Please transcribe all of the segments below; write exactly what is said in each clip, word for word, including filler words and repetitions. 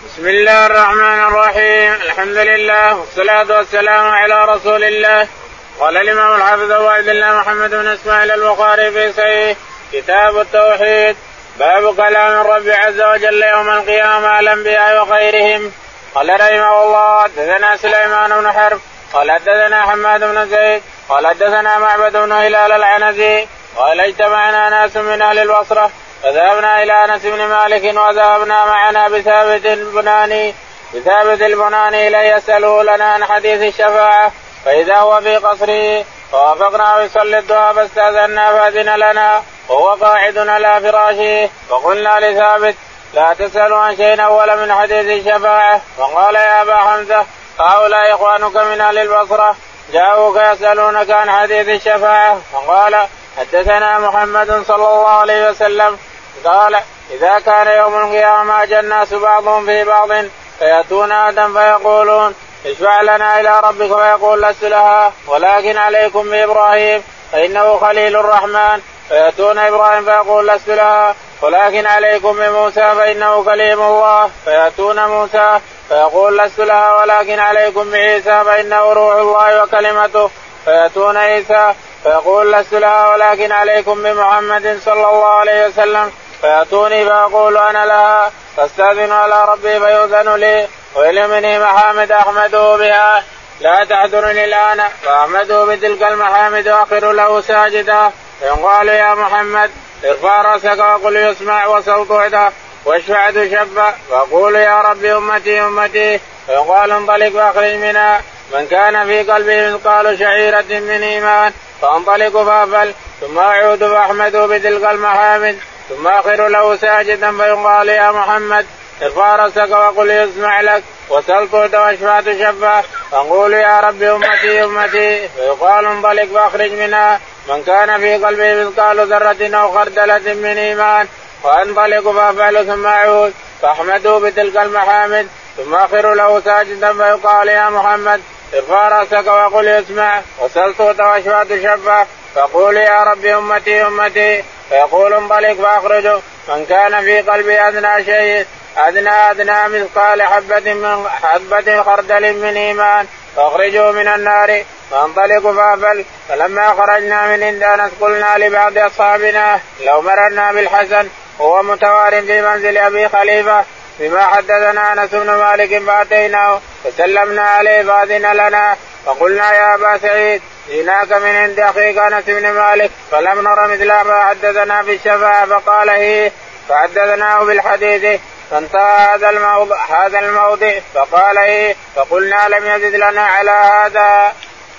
بسم الله الرحمن الرحيم. الحمد لله والصلاة والسلام على رسول الله. قال الإمام الحافظ أبو عبد الله محمد بن إسماعيل البخاري في صحيح كتاب التوحيد باب كلام الرب عز وجل يوم القيامة على الأنبياء وغيرهم. قال رحمه الله حدثنا سليمان بن حرب قال حدثنا حماد بن زيد قال حدثنا معبد بن هلال العنزي قال اجتمعنا ناس من أهل البصرة فذهبنا إلى أنس بن مالك وذهبنا معنا بثابت البناني بثابت البناني ليسألوا لنا عن حديث الشفاعة فإذا هو في قصره فوافقنا يصلي الضحى فاستأذنا فأذن لنا وهو قاعد على فراشه فقلنا لثابت لا تسألوا عن شيء أول من حديث الشفاعة فقال يا أبا حمزة هؤلاء إخوانك من أهل البصرة جاءوك يسألونك عن حديث الشفاعة فقال حدثنا محمد صلى الله عليه وسلم قال إذا كان يوم القيامة جاء الناس بعضهم في بعض فيأتون آدم فيقولون اشفع لنا إلى ربك فيقول لست لها ولكن عليكم بإبراهيم فإنه خليل الرحمن فيأتون إبراهيم فيقول لست لها ولكن عليكم بموسى فإنه كليم الله فيأتون موسى فيقول لست لها ولكن عليكم بعيسى فإنه روح الله وكلمته فيأتون عيسى فيقول لست لها ولكن عليكم بمحمد صلى الله عليه وسلم فيأتوني فأقول أنا لها فاستأذن على ربي فيؤذن لي ويلمني محامد أحمده بها لا تحضرني الآن فأحمده بتلك المحامد وأخر له ساجدا فيقال يا محمد ارفع رأسك وقل يسمع وصوت عدا واشفع تشفع فأقول يا ربي أمتي أمتي فيقال انطلق واخرج منها من كان في قلبه مثقال شعيرة من إيمان فانطلق فافل ثم أعود فأحمده بتلك المحامد ثم آخر له ساجدا فيقال يا محمد ارفع رأسك وقل يسمع لك وسل تعطى واشفع تشفع فنقول يا رب أمتي أمتي فيقال انطلق فاخرج منها من كان في قلبه مثقال ذرة أو خردلة من إيمان وانطلق فافعل ثم أعود فأحمده بتلك المحامد ثم آخر له ساجدا فيقال يا محمد ارفع رأسك وقل يسمع وسل تعطى واشفع تشفع فقول يا رب أمتي أمتي فيقول انطلق فأخرجه من كان في قلبه أدنى شيء أدنى أدنى مثقال حبة من حبة خردل من إيمان فأخرجه من النار فانطلق فافل فلما خرجنا من عند أنس قلنا لبعض أصحابنا لو مررنا بالحسن هو متوار في منزل أبي خليفة بما حدثنا أنس بن مالك فأتيناه فسلمنا عليه فأذن لنا فقلنا يا أبا سعيد جئناك من عند أخيك أنس بن مالك فلم نر مثل ما حدثنا بالشفاعة فقال هي فحدثناه بالحديث فانتهى هذا الموضع هذا الموضع فقال هي فقلنا لم يزد لنا على هذا.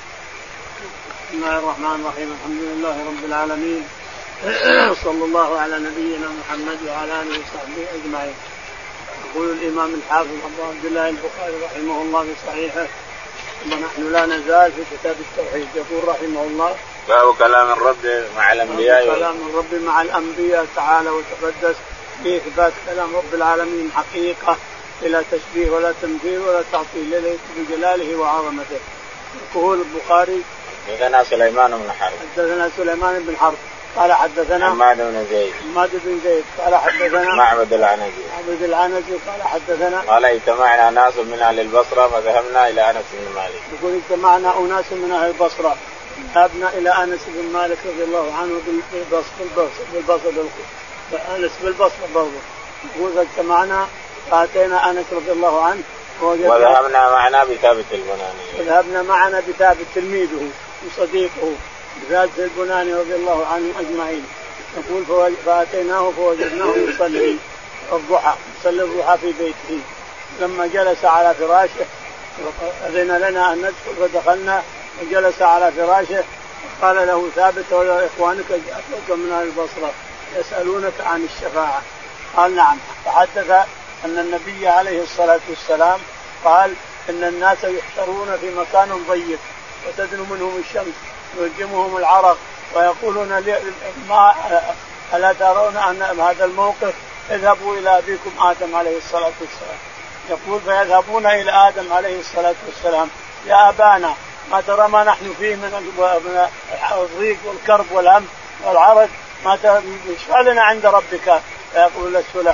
بسم الله الرحمن الرحيم. الحمد لله رب العالمين صلى الله على نبينا محمد وعلى آله وصحبه أجمعين. يقول الإمام الحافظ أبو عبد الله البخاري رحمه الله في صحيحه ونحن لا نزال في كتاب التوحيد. يقول رحمه الله باب كلام الرب مع الأنبياء كلام الرب مع الأنبياء تعالى وتقدس في إثبات كلام رب العالمين حقيقة بلا تشبيه ولا تمثيل ولا تعطيل ليس بجلاله وعظمته. يقول البخاري حدثنا سليمان بن حرب حدثنا سليمان بن حرب قال حدثنا حماد بن زيد حماد بن زيد قال حدثنا معبد العنزي معبد العنزي قال حدثنا قال اجتمعنا ناس من أهل البصرة فذهبنا إلى أنس بن مالك. يقول اجتمعنا أناس من أهل البصرة ذهبنا إلى أنس بن مالك رضي الله عنه بالبصر بالبصر أنس بالبصرة برضه. يقول اجتمعنا فأتينا أنس رضي الله عنه وذهبنا معنا بثابت البناني وذهبنا معنا بثابت تلميذه وصديقه بثابت البناني رضي الله عنهم أجمعين. يقول فأتيناه فوجدناه يصلي الضحى يصلي الضحى في بيته. لما جلس على فراشه أذن لنا أن ندخل فدخلنا وجلس على فراشه قال له ثابت ولا إخوانك جاءتك من أهل البصرة يسألونك عن الشفاعة. قال نعم. فحدث أن النبي عليه الصلاة والسلام قال إن الناس يحشرون في مكان ضيق وتدنو منهم الشمس ويلجمهم العرق ويقولون ما ألا ترون أن هذا الموقف اذهبوا إلى أبيكم آدم عليه الصلاة والسلام. يقول فيذهبون إلى آدم عليه الصلاة والسلام يا أبانا ما ترى ما نحن فيه من الضيق والكرب والهم والعرق ما تشفع لنا عند ربك. فيقول لست لها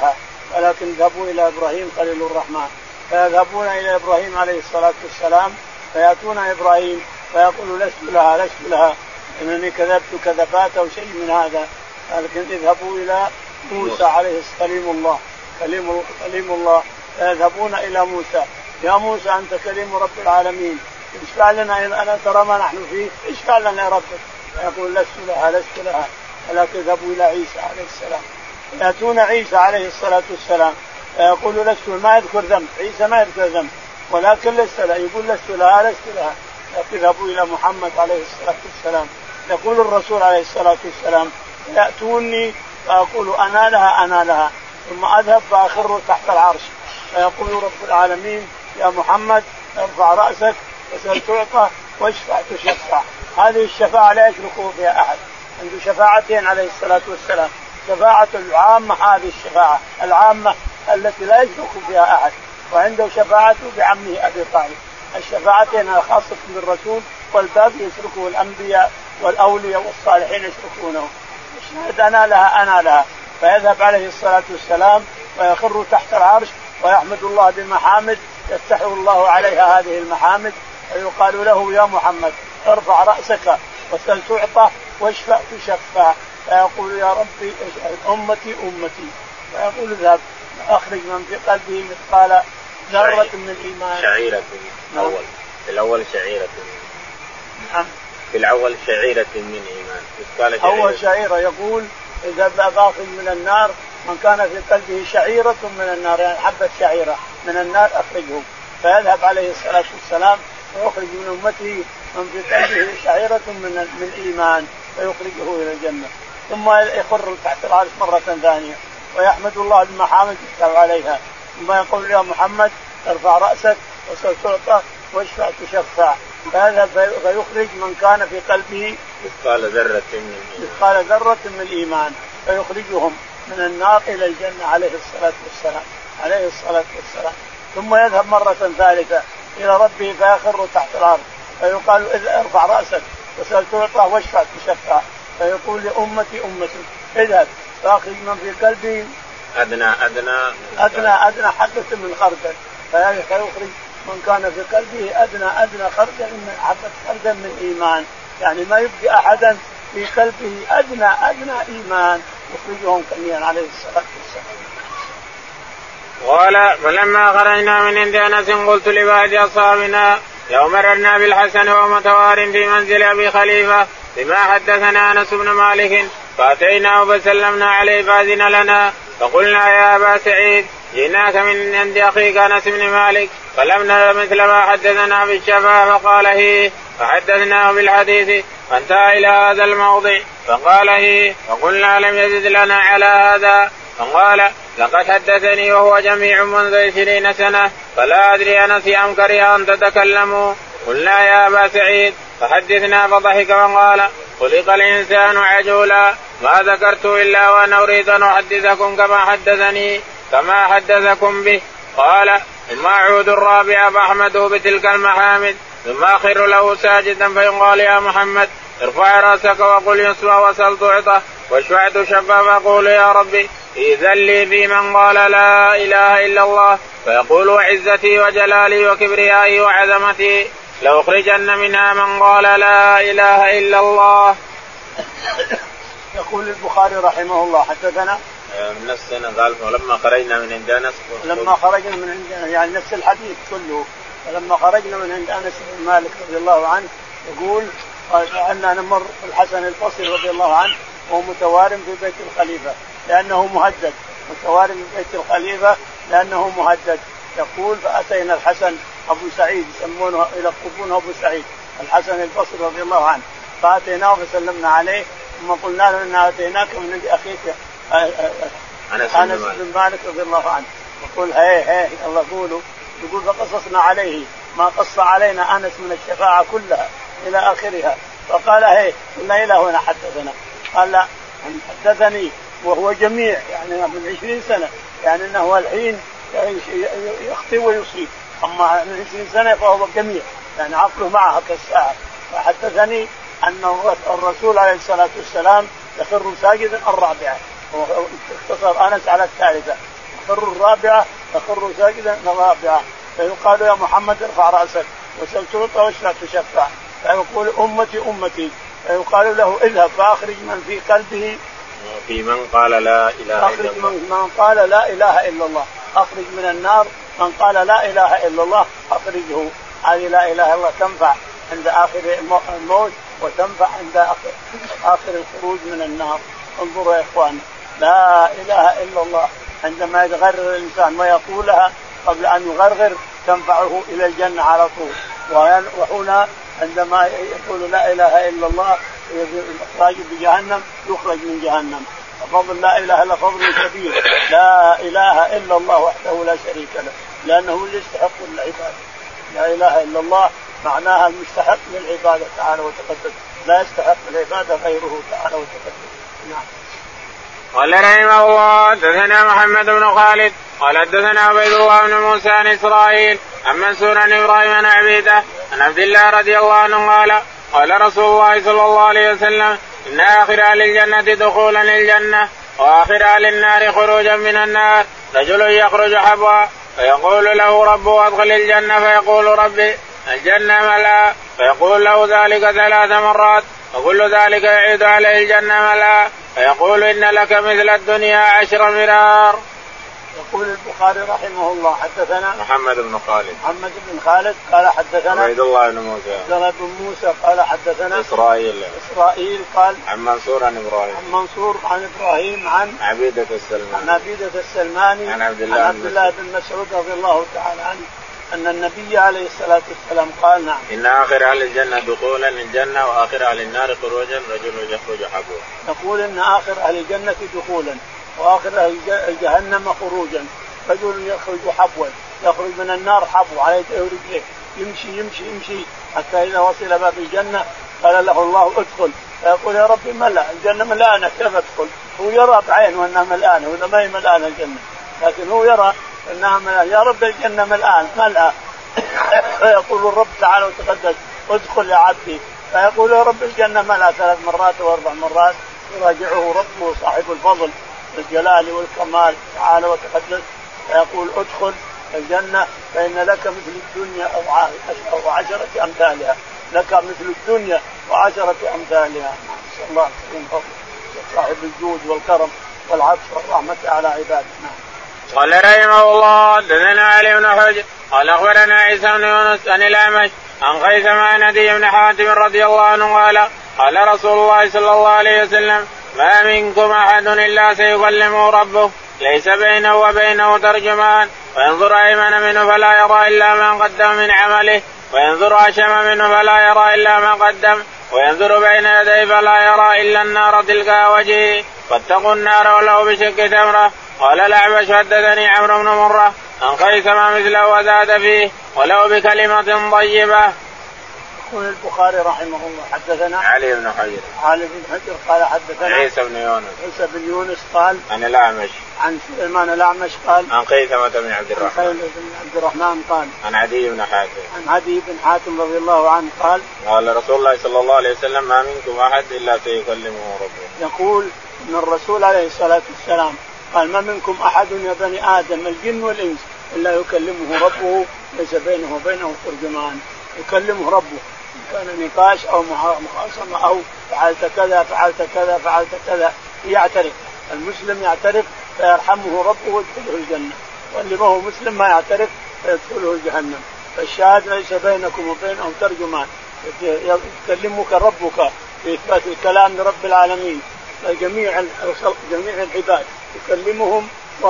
ولكن اذهبوا إلى إبراهيم خليل الرحمن. فيذهبون إلى إبراهيم عليه الصلاة والسلام فيأتون إبراهيم فيقول لست لها لست لها إنني كذبت كذبات أو شيء من هذا. لكن اذهبوا إلى موسى عليه كليم الله كليم كليم الله. فيذهبون إلى موسى يا موسى أنت كليم رب العالمين اشفع لنا أنا ترى ما نحن فيه اشفع لنا يا رب. فيقول لست لها لست لها. ولكن اذهبوا إلى عيسى عليه السلام. يأتون عيسى عليه الصلاة والسلام يقول لست ما يذكر ذنب. عيسى ما يذكر ذنب ولكن لست لها يقول لست لها لست لها. يذهبوا إلى محمد عليه الصلاة والسلام يقول الرسول عليه الصلاة والسلام يأتوني فأقول أنا لها أنا لها ثم أذهب فأخر تحت العرش فيقول رب العالمين يا محمد ارفع رأسك وسل تعطى واشفع تشفع. هذه الشفاعة لا يشرك فيها أحد. عنده شفاعتين عليه الصلاة والسلام شفاعة العامة هذه الشفاعة العامة التي لا يشرك فيها أحد وعنده شفاعته بعمه أبي طالب. الشفاعتين الخاصة بالرسول والباقي يشركه الأنبياء والأولياء والصالحين يشركونه. اشهد أنا لها أنا لها. فيذهب عليه الصلاة والسلام ويخر تحت العرش ويحمد الله بمحامد يفتح الله عليها هذه المحامد فيقال له يا محمد ارفع رأسك وسل تعطى واشفع تشفع. فيقول يا ربي أمتي أمتي. فيقول اذهب أخرج من في قلبه مثقال ذرة من إيمان. شعيرة أول في الأول شعيرة نعم في الأول شعيرة من إيمان. شعيرة. أول شعيرة يقول إذا باخذ من النار من كان في قلبه شعيرة من النار يعني حبة شعيرة من النار أخرجه. فيذهب عليه الصلاة والسلام ويخرج من أمته من في قلبه شعيرة من من إيمان فيخرجه إلى الجنة. ثم يخر تحت العرش مرة ثانية ويحمد الله بمحامد يفتح عليها ثم يقول يا محمد ارفع رأسك وسل تعطى واشفع تشفع. فيذهب فيخرج من كان في قلبه مثقال ذرة من مثقال ذرة من إيمان فيخرجهم من النار إلى الجنة عليه الصلاة والسلام عليه الصلاة والسلام. ثم يذهب مرة ثالثة إلى ربه فيخر تحت الأرض فيقال إذا ارفع رأسك وسل تعطى واشفع تشفع. فيقول لأمتي أمتي اذهب فأخرج من في قلبه أدنى أدنى أدنى أدنى حبة من خردل. فيخرج من كان في قلبه أدنى أدنى خردل من حبة خردل من إيمان يعني ما يبقي أحدا في قلبه أدنى أدنى إيمان يخرجهم كميا عليه الصلاة والسلام. قال فلما خرجنا من عند أنس قلت لبعض أصحابنا يوم مررنا بالحسن وهو متوار في منزل أبي خليفة بما حدثنا أنس بن مالك فأتيناه فسلمنا عليه فأذن لنا فقلنا يا أبا سعيد جئناك من عند أخيك أنس بن مالك فلم نر مثل ما حدثنا بالشفاعة فقال هي فحدثناه بالحديث فانتهى إلى هذا الموضع فقال هي فقلنا لم يزد لنا على هذا. فقال لقد حدثني وهو جميع منذ عشرين سنة فلا أدري أنسي أم كره أن تتكلموا. قلنا يا أبا سعيد فحدثنا فضحك وقال خلق الإنسان عجولا ما ذكرت إلا وأنا أريد أن أحدثكم كما حدثني كما حدثكم به. قال ثم أعود الرابع فأحمده بتلك المحامد ثم أخر له ساجدا فيقال يا محمد ارفع رأسك وقل يسوع وسل تعطى واشفع تشفى فأقول يا ربي إذن لي في من قال لا إله إلا الله فيقول وعزتي وجلالي وكبريائي وعظمتي لأخرجن منها من قال لا إله إلا الله. يقول البخاري رحمه الله حدثنا من نفس السنة قال ولما خرجنا من عند أنس لما خرجنا من عند يعني نفس الحديث كله. فلما خرجنا من عند أنس بن مالك رضي الله عنه يقول أننا نمر الحسن البصري رضي الله عنه وهو متوارم في بيت الخليفة لأنه مهدد متوارم في بيت الخليفة لأنه مهدد. يقول فأتينا الحسن أبو سعيد يسمونه يلقبونه أبو سعيد الحسن البصري رضي الله عنه فأتيناه فسلمنا عليه ثم قلنا له إن أتيناك من عند أخيك أنس بن مالك رضي الله عنه. يقول هي هي الله قولوا يقول فقصصنا عليه ما قص علينا أنس من الشفاعة كلها إلى آخرها. فقال هي قلنا إلى هنا حدثنا. قال لا حدثني وهو جميع يعني من عشرين سنة يعني أنه الحين يخطئ ويصيب أما من عشرين سنة فهو جميع يعني عقله معها كالساعة. فحدثني أن الرسول عليه الصلاة والسلام يخر ساجدا الرابعة واختصر أنس على الثالثة خر الرابعة تخر ساجدا الرابعة. فيقال يا محمد ارفع رأسك وسل تعطى واشفع تشفع. فيقول أمتي أمتي. فيقال له اذهب فأخرج من في قلبه في من قال لا إله أخرج إلا الله. من, من قال لا إله إلا الله. أخرج من النار من قال لا إله إلا الله أخرجه. هذه لا إله إلا الله تنفع عند آخر الموت وتنفع عند آخر, آخر الخروج من النار. انظروا يا إخوان لا إله إلا الله عندما يتغرر الإنسان ويقولها قبل أن يغرغر تنفعه إلى الجنة على طول. وهنا عندما يقول لا إله إلا الله يخرج بجهنم يخرج من جهنم. فضل لا إله إلا فضل كبير. لا إله إلا الله وحده لا شريك له لأنه يستحق العبادة. لا إله إلا الله معناها المستحق للعبادة تعالى وتقدس. لا يستحق العبادة غيره تعالى وتقدس. نعم. قال رحمه الله حدثنا محمد بن خالد قال حدثنا عبيد الله بن موسى عن إسرائيل عن منصور عن إبراهيم عن عبيدة عن عبد الله رضي الله عنه قال قال رسول الله صلى الله عليه وسلم إن آخر أهل الجنة دخولا الجنة وآخر أهل النار خروجا من النار رجل يخرج حبوا فيقول له ربه أدخل الجنة فيقول ربي الجنة ملأ فيقول له ذلك ثلاث مرات وكل ذلك يعيد عليه الجنة ملأ فيقول إن لك مثل الدنيا عشر مرار. يقول البخاري رحمه الله حدثنا محمد بن خالد محمد بن خالد قال حدثنا عبيد الله بن موسى عبد بن موسى قال حدثنا إسرائيل إسرائيل قال عن منصور عن إبراهيم عن منصور عن إبراهيم عن عبيدة السلماني عن عبيدة السلماني عن عبد الله, عن عبد الله بن مسعود رضي الله تعالى عنه أن النبي عليه الصلاة والسلام قال نعم إن آخر أهل الجنة دخولا الجنة وآخر أهل النار خروجا رجل يخرج حبوا. يقول إن آخر أهل الجنة دخولا وآخر أهل الجهنم خروجا رجل يخرج حبوا يخرج من النار حبوا على يديه ورجليه يمشي يمشي يمشي حتى إذا وصل باب الجنة قال له الله ادخل. فيقول يا ربي ملأ الجنة ملأنا كيف ادخل؟ هو يرى بعينه أنها ملأنا ولا ما هي ملأنا الجنة لكن هو يرى أنها ملأ. يا رب الجنة ملأن ملأ. فيقول الرب تعالى وتقدس ادخل يا عبدي. فيقول يا رب الجنة ملأ ثلاث مرات واربع مرات. يراجعه ربه صاحب الفضل والجلال والكمال تعالى وتقدس فيقول ادخل الجنة فإن لك مثل الدنيا أو عشرة أمثالها. لك مثل الدنيا وعشرة أمثالها. نسأل الله سبحانه وتعالى صاحب الجود والكرم والعطف والرحمة على عباده. قال رحمه الله حدثنا علي بن حجر قال أخبرنا عيسى بن يونس عن الأعمش عن خيثمة عن عدي بن حاتم رضي الله عنه قال قال رسول الله صلى الله عليه وسلم ما منكم أحد إلا سيكلمه ربه ليس بينه وبينه ترجمان وينظر أيمن منه فلا يرى إلا ما قدم من عمله وينظر أشم منه فلا يرى إلا ما قدم وينظر بين يديه فلا يرى إلا النار تلقى وجهه فاتقوا النار ولو بشق تمرة. قال الأعمش حدثني عمرو بن مرة عن خيثمة مثله وزاد فيه ولو بكلمة طيبة. يقول البخاري رحمه الله حدثنا علي بن حجر علي بن حجر قال حدثنا عيسى بن يونس عيسى بن يونس قال عن الأعمش عن سليمان الأعمش قال عن خيثمة بن عبد الرحمن بن عبد الرحمن قال عن عدي بن حاتم عن عدي بن حاتم رضي الله عنه قال قال رسول الله صلى الله عليه وسلم ما منكم أحد إلا سيكلمه ربه. يقول ان الرسول عليه الصلاة والسلام قال ما منكم أحد يا بني آدم الجن والإنس إلا يكلمه ربه ليس بينه وبينه ترجمان. يكلمه ربه كان نقاش أو مخاصمة أو فعلت كذا فعلت كذا فعلت كذا يعترف. المسلم يعترف فيرحمه ربه ويدخله الجنة واللي ما هو مسلم ما يعترف فيدخله الجهنم. فالشاهد ليس بينكم وبينه ترجمان يكلمك ربك بإثبات الكلام لرب العالمين جميع جميع العباد يكلمهم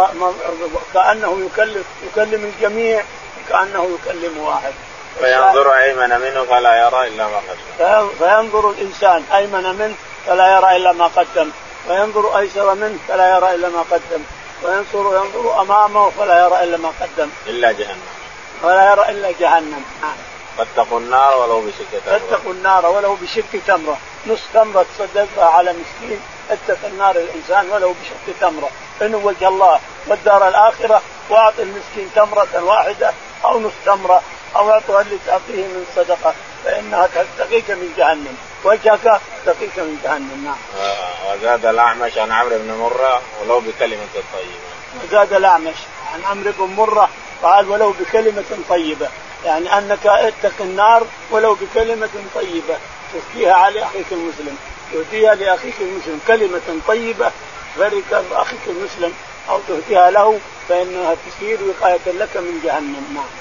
وكأنه يكلم يكلم الجميع كأنه يكلم واحد. فينظر أيمن منه فلا يرى إلا ما قدم. فينظر الإنسان أيمن منه فلا يرى إلا ما قدم وينظر أيسر منه فلا يرى إلا ما قدم وينظر ينظر أمامه فلا يرى إلا ما قدم إلا جهنم فلا يرى إلا جهنم. فاتقوا النار ولو بشق تمرة. فاتقوا النار ولو بشق تمرة. نص تمرة تصدقها على مسكين اتقى النار الإنسان ولو بشق تمرة إنه وجه الله والدار الآخرة واعطي المسكين تمرة واحدة أو نص تمرة أو اعطها اللي تعطيه من صدقة فإنها تقيك من جهنم وجهك تقيك من جهنم. نعم. وزاد الأعمش عن عمرو بن مرة ولو بكلمة طيبة. وزاد الأعمش عن عمرو بن مرة قال ولو بكلمة طيبة، يعني أنك اتق النار ولو بكلمة طيبة تهديها على أخيك المسلم، تهديها لأخيك المسلم كلمة طيبة فرق أخيك المسلم أو تهديها له فإنها تصير وقاية لك من جهنم. نعم.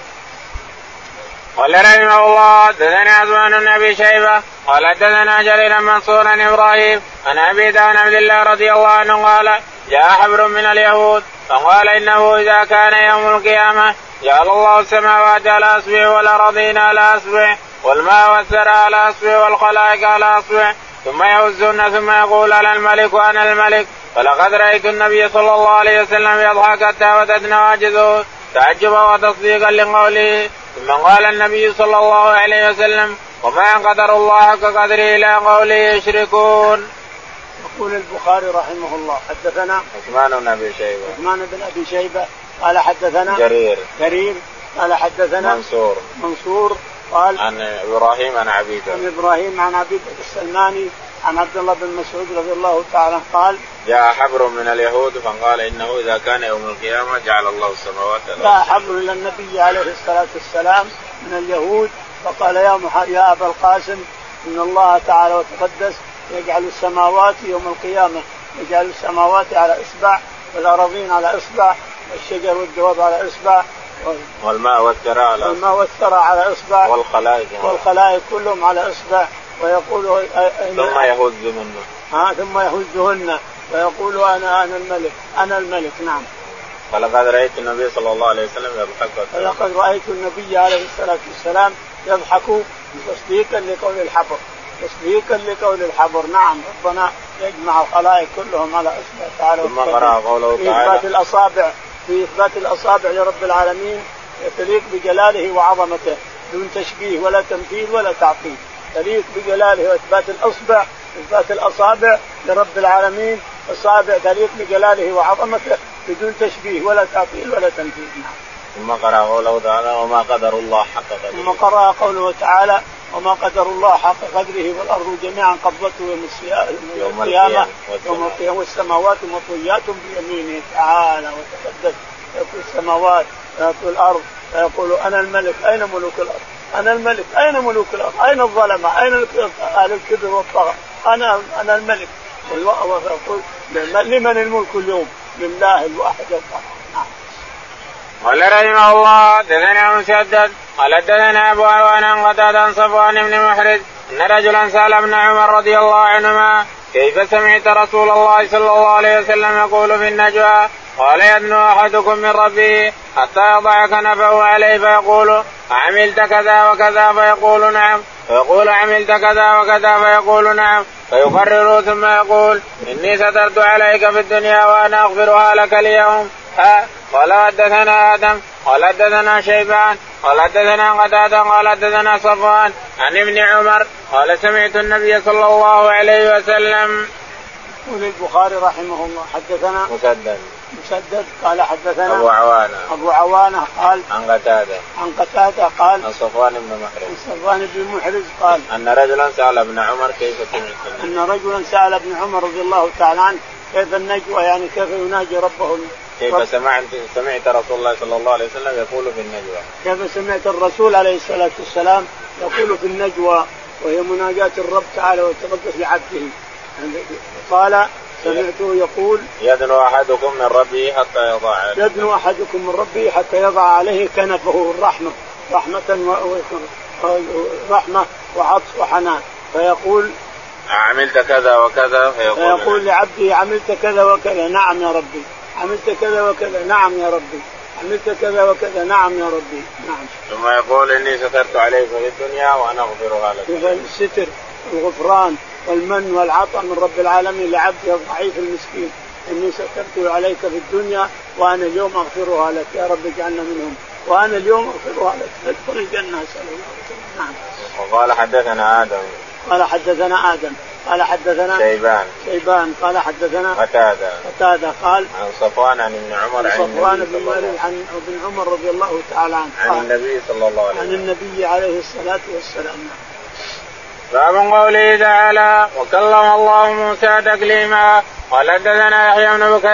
قال رحمه الله دثنا عثمان بن ابي شيبه قال دثنا جرير منصور ابراهيم عن ابي داود عبد الله رضي الله عنه قال جاء حبر من اليهود فقال انه اذا كان يوم القيامه جعل الله السماوات على اصبع والارضين على اصبع والماء والثرى على اصبع والخلائق على اصبع ثم يهزون ثم يقول انا الملك وانا الملك. فلقد رايت النبي صلى الله عليه وسلم يضحك حتى بدت نواجذه تعجبا وتصديقا لقوله. ثم قال النبي صلى الله عليه وسلم وما قدر الله حق قدره الى قوله يشركون. يقول البخاري رحمه الله حدثنا عثمان بن ابي شيبه عثمان بن ابي شيبه قال حدثنا جرير جرير قال حدثنا منصور منصور قال عن ابراهيم عن عبيده عن ابراهيم عن عبيده السلماني عن عبد الله بن مسعود رضي الله تعالى قال جاء حبر من اليهود فقال انه اذا كان يوم القيامه جعل الله السماوات. جاء حبر الى النبي عليه الصلاه والسلام من اليهود فقال يا يا ابا القاسم ان الله تعالى وتقدس يجعل السماوات يوم القيامه يجعل السماوات على اصبع والارضين على اصبع والشجر والدواب على اصبع والماء والثرى على والماء والثرى على اصبع والخلائق والخلائق كلهم على اصبع ويقول ثم يهزهن ها ثم يهزهن ويقول انا انا الملك انا الملك. نعم. فلقد رايت النبي صلى الله عليه وسلم يضحك فلقد رايت النبي عليه الصلاه والسلام يضحك تصديقا لقول الحبر تصديقا لقول الحبر. نعم. ربنا يجمع الخلائق كلهم على اصبع تعالى. ثم قرأ قوله في اثبات الاصابع في اثبات الاصابع لرب العالمين يليق بجلاله وعظمته دون تشبيه ولا تمثيل ولا تعطيل. تليق بجلاله واثبات الاصبع اثبات الاصابع لرب العالمين اصابع تليق بجلاله وعظمته بدون تشبيه ولا تعطيل ولا تمثيل. ثم قرأ قوله تعالى وما قدر الله حق قدره. ثم قرأ قوله تعالى وما قدر الله حق قدره والارض جميعا قبضته يوم القيامه يوم القيامه والسماوات مطويات بيمينه تعالى وتقدس. يقول السماوات ويقول الارض ويقول انا الملك اين ملوك الارض أنا الملك أين ملوك الأرض أين الظلمة أين أهل الكبر والطغى أنا أنا الملك. ويقول لمن الملك اليوم لله الواحد القهار. قال رحمه الله دثنا مسدد قال دثنا أبو عوان عن قتادة عن صفوان بن محرز أن رجلا سأل ابن عمر رضي الله عنهما كيف سمعت رسول الله صلى الله عليه وسلم يقول في النجوى قال يدنو أحدكم من ربه حتى يضع كنفه عليه فيقول عملت كذا وكذا فيقول نعم فيقول عملت كذا وكذا فيقول نعم فيقرر ثم يقول إني سترت عليك في الدنيا وأنا أغفرها لك اليوم. قال حدثنا آدم قال حدثنا شيبان قال حدثنا قتادة قال حدثنا صفوان عن ابن عمر قال سمعت النبي صلى الله عليه وسلم. يقول البخاري رحمه الله حدثنا مسدد مسدد قال حدثنا أبو عوانة أبو عوانة قال عن قتادة عن قتادة قال عن صفوان بن محرز عن صفوان بن محرز قال أن رجلا سأل ابن عمر كيف سمعت أن رجلا سأل ابن عمر رضي الله تعالى عنه كيف النجوى يعني كيف يناجي ربه كيف رب سمعت سمعت رسول الله صلى الله عليه وسلم يقول في النجوى كيف سمعت الرسول عليه الصلاة والسلام يقول في النجوى وهي مناجاة الرب تعالى وتقدس لعبده. قال سمعته يقول يدنو أحدكم من ربه حتى يضع عليه يدنو أحدكم من ربه حتى يضع عليه كنفه الرحمة رحمة ورحمة وعطف وحنان فيقول عملت كذا وكذا فيقول, فيقول لعبده عملت كذا وكذا نعم يا ربي عملت كذا وكذا نعم يا ربي عملت كذا وكذا نعم يا ربي نعم. ثم يقول إني سترت عليك في الدنيا وأنا أغفرها لك. الستر الغفران والمن والعطاء من رب العالمين لعبده الضعيف المسكين إني سترت عليك في الدنيا وأنا اليوم أغفرها لك يا رب اجعلنا منهم وأنا اليوم أغفرها لك تدخل الجنة أسأل الله عليه. نعم. وقال حدثنا آدم قال حدثنا آدم قال حدثنا شيبان شيبان قال حدثنا قتادة قتادة قال عن صفوان عن ابن عمر عن صفوان بن مالك عن ابن عمر رضي الله تعالى عنه عن النبي صلى الله عليه وسلم عن النبي عليه الصلاة والسلام. باب قوله تعالى وكلم الله موسى تكليما. قال حدثنا يحيى بن بكير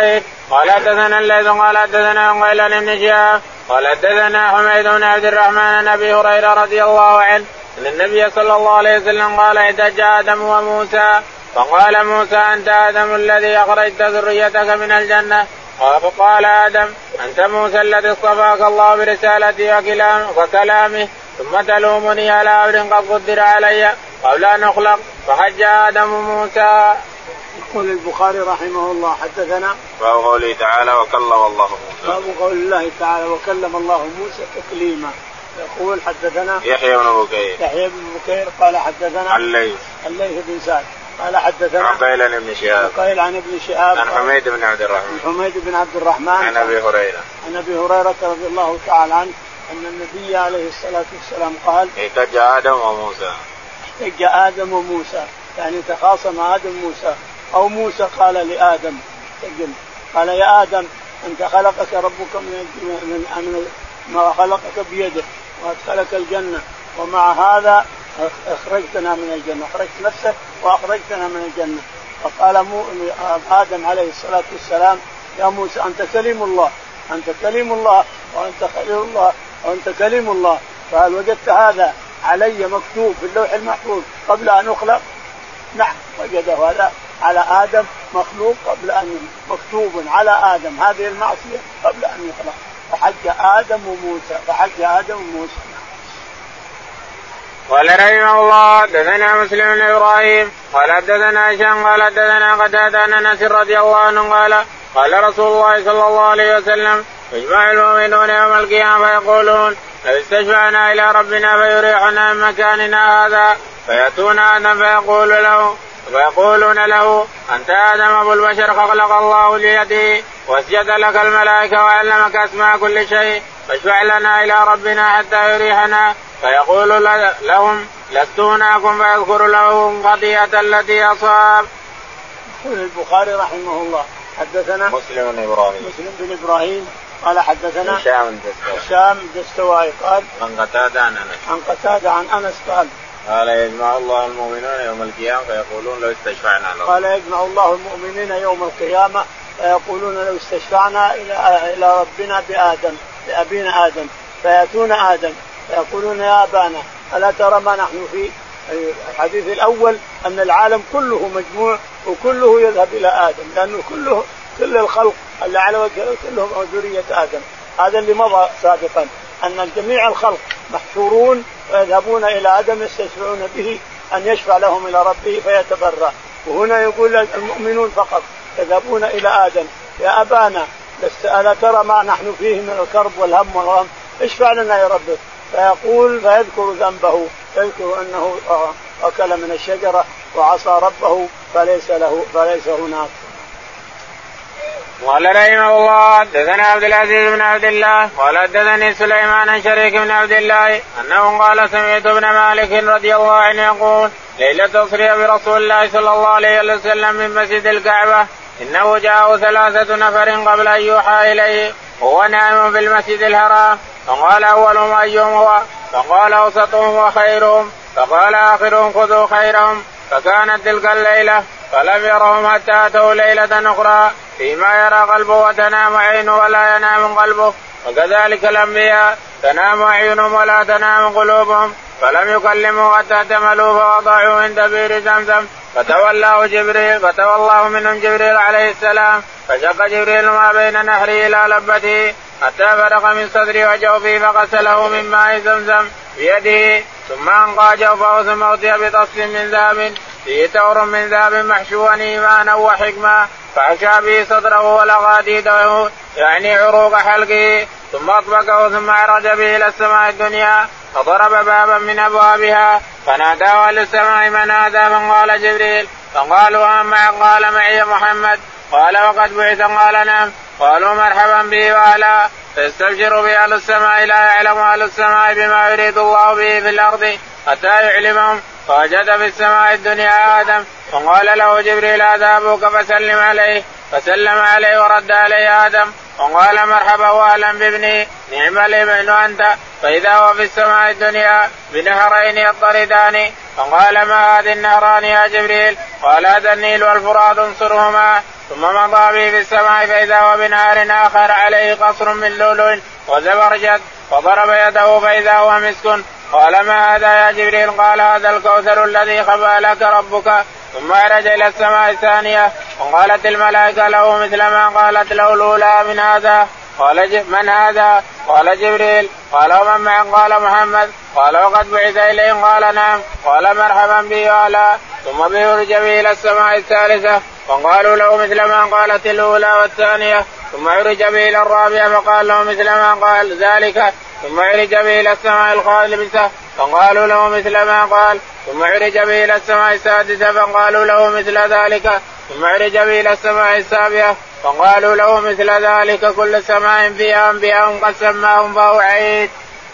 قال حدثنا الليث قال حدثنا عقيل بن شهاب قال حدثنا حميد بن عبد الرحمن عن ابي هريره رضي الله عنه ان النبي صلى الله عليه وسلم قال احتج ادم وموسى فقال موسى انت ادم الذي اخرجت ذريتك من الجنه فقال ادم انت موسى الذي اصطفاك الله برسالته وكلامه ثم تلومني على امر قد قدر علي قبل ان اخلق فحج ادم موسى. يقول البخاري رحمه الله حدثنا باب قوله تعالى وكلم الله موسى. باب قول الله تعالى وكلم الله موسى تكليما. يقول حدثنا يحيى بن بكير يحيى بن بكير قال حدثنا الليث الليث بن سعد قال حدثنا عقيل بن شهاب عقيل عن ابن شهاب عن حميد بن عبد الرحمن حميد بن عبد الرحمن عن ابي هريره عن ابي هريره رضي الله تعالى عنه ان النبي عليه الصلاه والسلام قال احتج ادم وموسى احتج ادم وموسى يعني تخاصم ادم موسى او موسى قال لادم قال يا ادم انت خلقك ربك من من ما خلقك بيده وادخلك الجنه ومع هذا اخرجتنا من الجنه اخرجت نفسك واخرجتنا من الجنه. فقال ادم عليه الصلاه والسلام يا موسى انت كليم الله انت كليم الله وانت خليل الله وانت كليم الله فهل وجدت هذا علي مكتوب في اللوح المحفوظ قبل ان اخلق؟ نعم وجده هذا على آدم مخلوق قبل أن مكتوب على آدم هذه المعصية قبل أن يخلق. فحج آدم وموسى فحج آدم وموسى. قال رحمه الله حدثنا مسلم بن إبراهيم قال حدثنا هشام قال حدثنا قتادة عن أنس رضي الله عنه قال قال رسول الله صلى الله عليه وسلم يجمع المؤمنون يوم القيامة فيقولون لو استشفعنا إلى ربنا فيريحنا من مكاننا هذا فيأتون آدم فيقول له فيقولون له أنت آدم أبو البشر خلق الله ليده واسجد لك الملائكة وعلمك أسماء كل شيء فاشفع لنا إلى ربنا حتى يريحنا فيقول لهم لست هناكم فيذكر لهم خطيئة التي أصاب. يقول البخاري رحمه الله حدثنا مسلم بن إبراهيم مسلم بن إبراهيم قال حدثنا هشام هشام الدستوائي قال عن قتادة عن أنس عن قتادة عن أنس قال قال يجمع الله المؤمنين يوم القيامة فيقولون لو استشفعنا له. قال يجمع الله المؤمنين يوم القيامة فيقولون لو استشفعنا إلى إلى ربنا بآدم بأبينا آدم فيأتون آدم فيقولون يا أبانا ألا ترى ما نحن فيه؟ الحديث الأول أن العالم كله مجموع وكله يذهب إلى آدم لأنه كله كل الخلق اللي على وجه كلهم ذرية آدم. هذا اللي مضى سابقا أن جميع الخلق محشورون ويذهبون إلى آدم يستشفعون به أن يشفع لهم إلى ربه فيتبرأ. وهنا يقول المؤمنون فقط يذهبون إلى آدم يا أبانا ألا ترى ما نحن فيه من الكرب والهم والغم اشفع لنا يا رب. فيقول فيذكر ذنبه يذكر أنه أكل من الشجرة وعصى ربه فليس له فليس هناك. قال رحمه الله حدثنا عبد العزيز بن عبد الله قال حدثني سليمان عن شريك بن عبد الله أنه قال سمعت ابن مالك رضي الله عنه يقول ليلة أسري برسول الله صلى الله عليه وسلم من مسجد الكعبة إنه جاءه ثلاثة نفر قبل أن يوحى إليه وهو نائم في المسجد الحرام فقال أولهم أيهم هو فقال أوسطهم وخيرهم فقال آخرهم خذوا خيرهم فكانت تلك الليلة فلم يرهم حتى أتوا ليلة أخرى فيما يرى قلبه وتنام عينه ولا ينام قلبه وكذلك الأنبياء تنام عينهم ولا تنام قلوبهم فلم يكلموا حتى احتملوا فوضعوا عند بئر زمزم فتولاه جبريل فتولاه منهم جبريل عليه السلام فشق جبريل ما بين نحره إلى لبته حتى فرغ من صدره وجوفه فغسله من ماء زمزم بيده ثم أنقى جوفه ثم أوتي بطص من ذهب فيه تور من ذهب محشوا إيمانا وحكمة فحشى به صدره ولغاديده يعني عروق حلقه ثم أطبقه ثم عرج به إلى السماء الدنيا فضرب بابا من أبوابها فناداه للسماء من هذا من قال جبريل فقالوا أما قال معي محمد قال وقد بعث قال نعم قالوا مرحبا به وأهلا فاستبشروا بأهل السماء لا يعلم أهل السماء بما يريد الله به في الأرض حتى يعلمهم فوجد في السماء الدنيا آدم فقال له جبريل هذا أبوك فسلم عليه فسلم عليه ورد عليه آدم وقال مرحبا وأهلا بابني نعم الابن أنت فإذا هو في السماء الدنيا بنهرين يضطردان فقال ما هذه النهران يا جبريل قال هذا النيل والفرات انصرهما. ثم مضى به في السماء فإذا هو بنهار آخر عليه قصر من لؤلؤ وزبرجد فضرب يده فإذا هو مسك. قال ما هذا يا جبريل؟ قال هذا الكوثر الذي خبأ لك ربك. ثم عرج إلى السماء الثانية وقالت الملائكة له مثل ما قالت له الأولى من هذا. قال من هذا؟ قال جبريل. قال ومن معه؟ قال محمد. قال وقد بعث إليهم؟ قال نعم. قال مرحبا به وعلى. ثم بعرج به إلى السماء الثالثة فقالوا له مثل ما قالت الأولى والثانية. ثم عرج به إلى الرابعة فقال له مثل ما قال ذلك. ثم عرج به إلى السماء الخامسة فقالوا له مثل ما قال. ثم عرج به إلى السماء السادسة فقالوا له مثل ذلك. ثم عرج به إلى السماء السابعة فقالوا له مثل ذلك. كل سماء فيها أنبياء قد سماهم فأوعيد.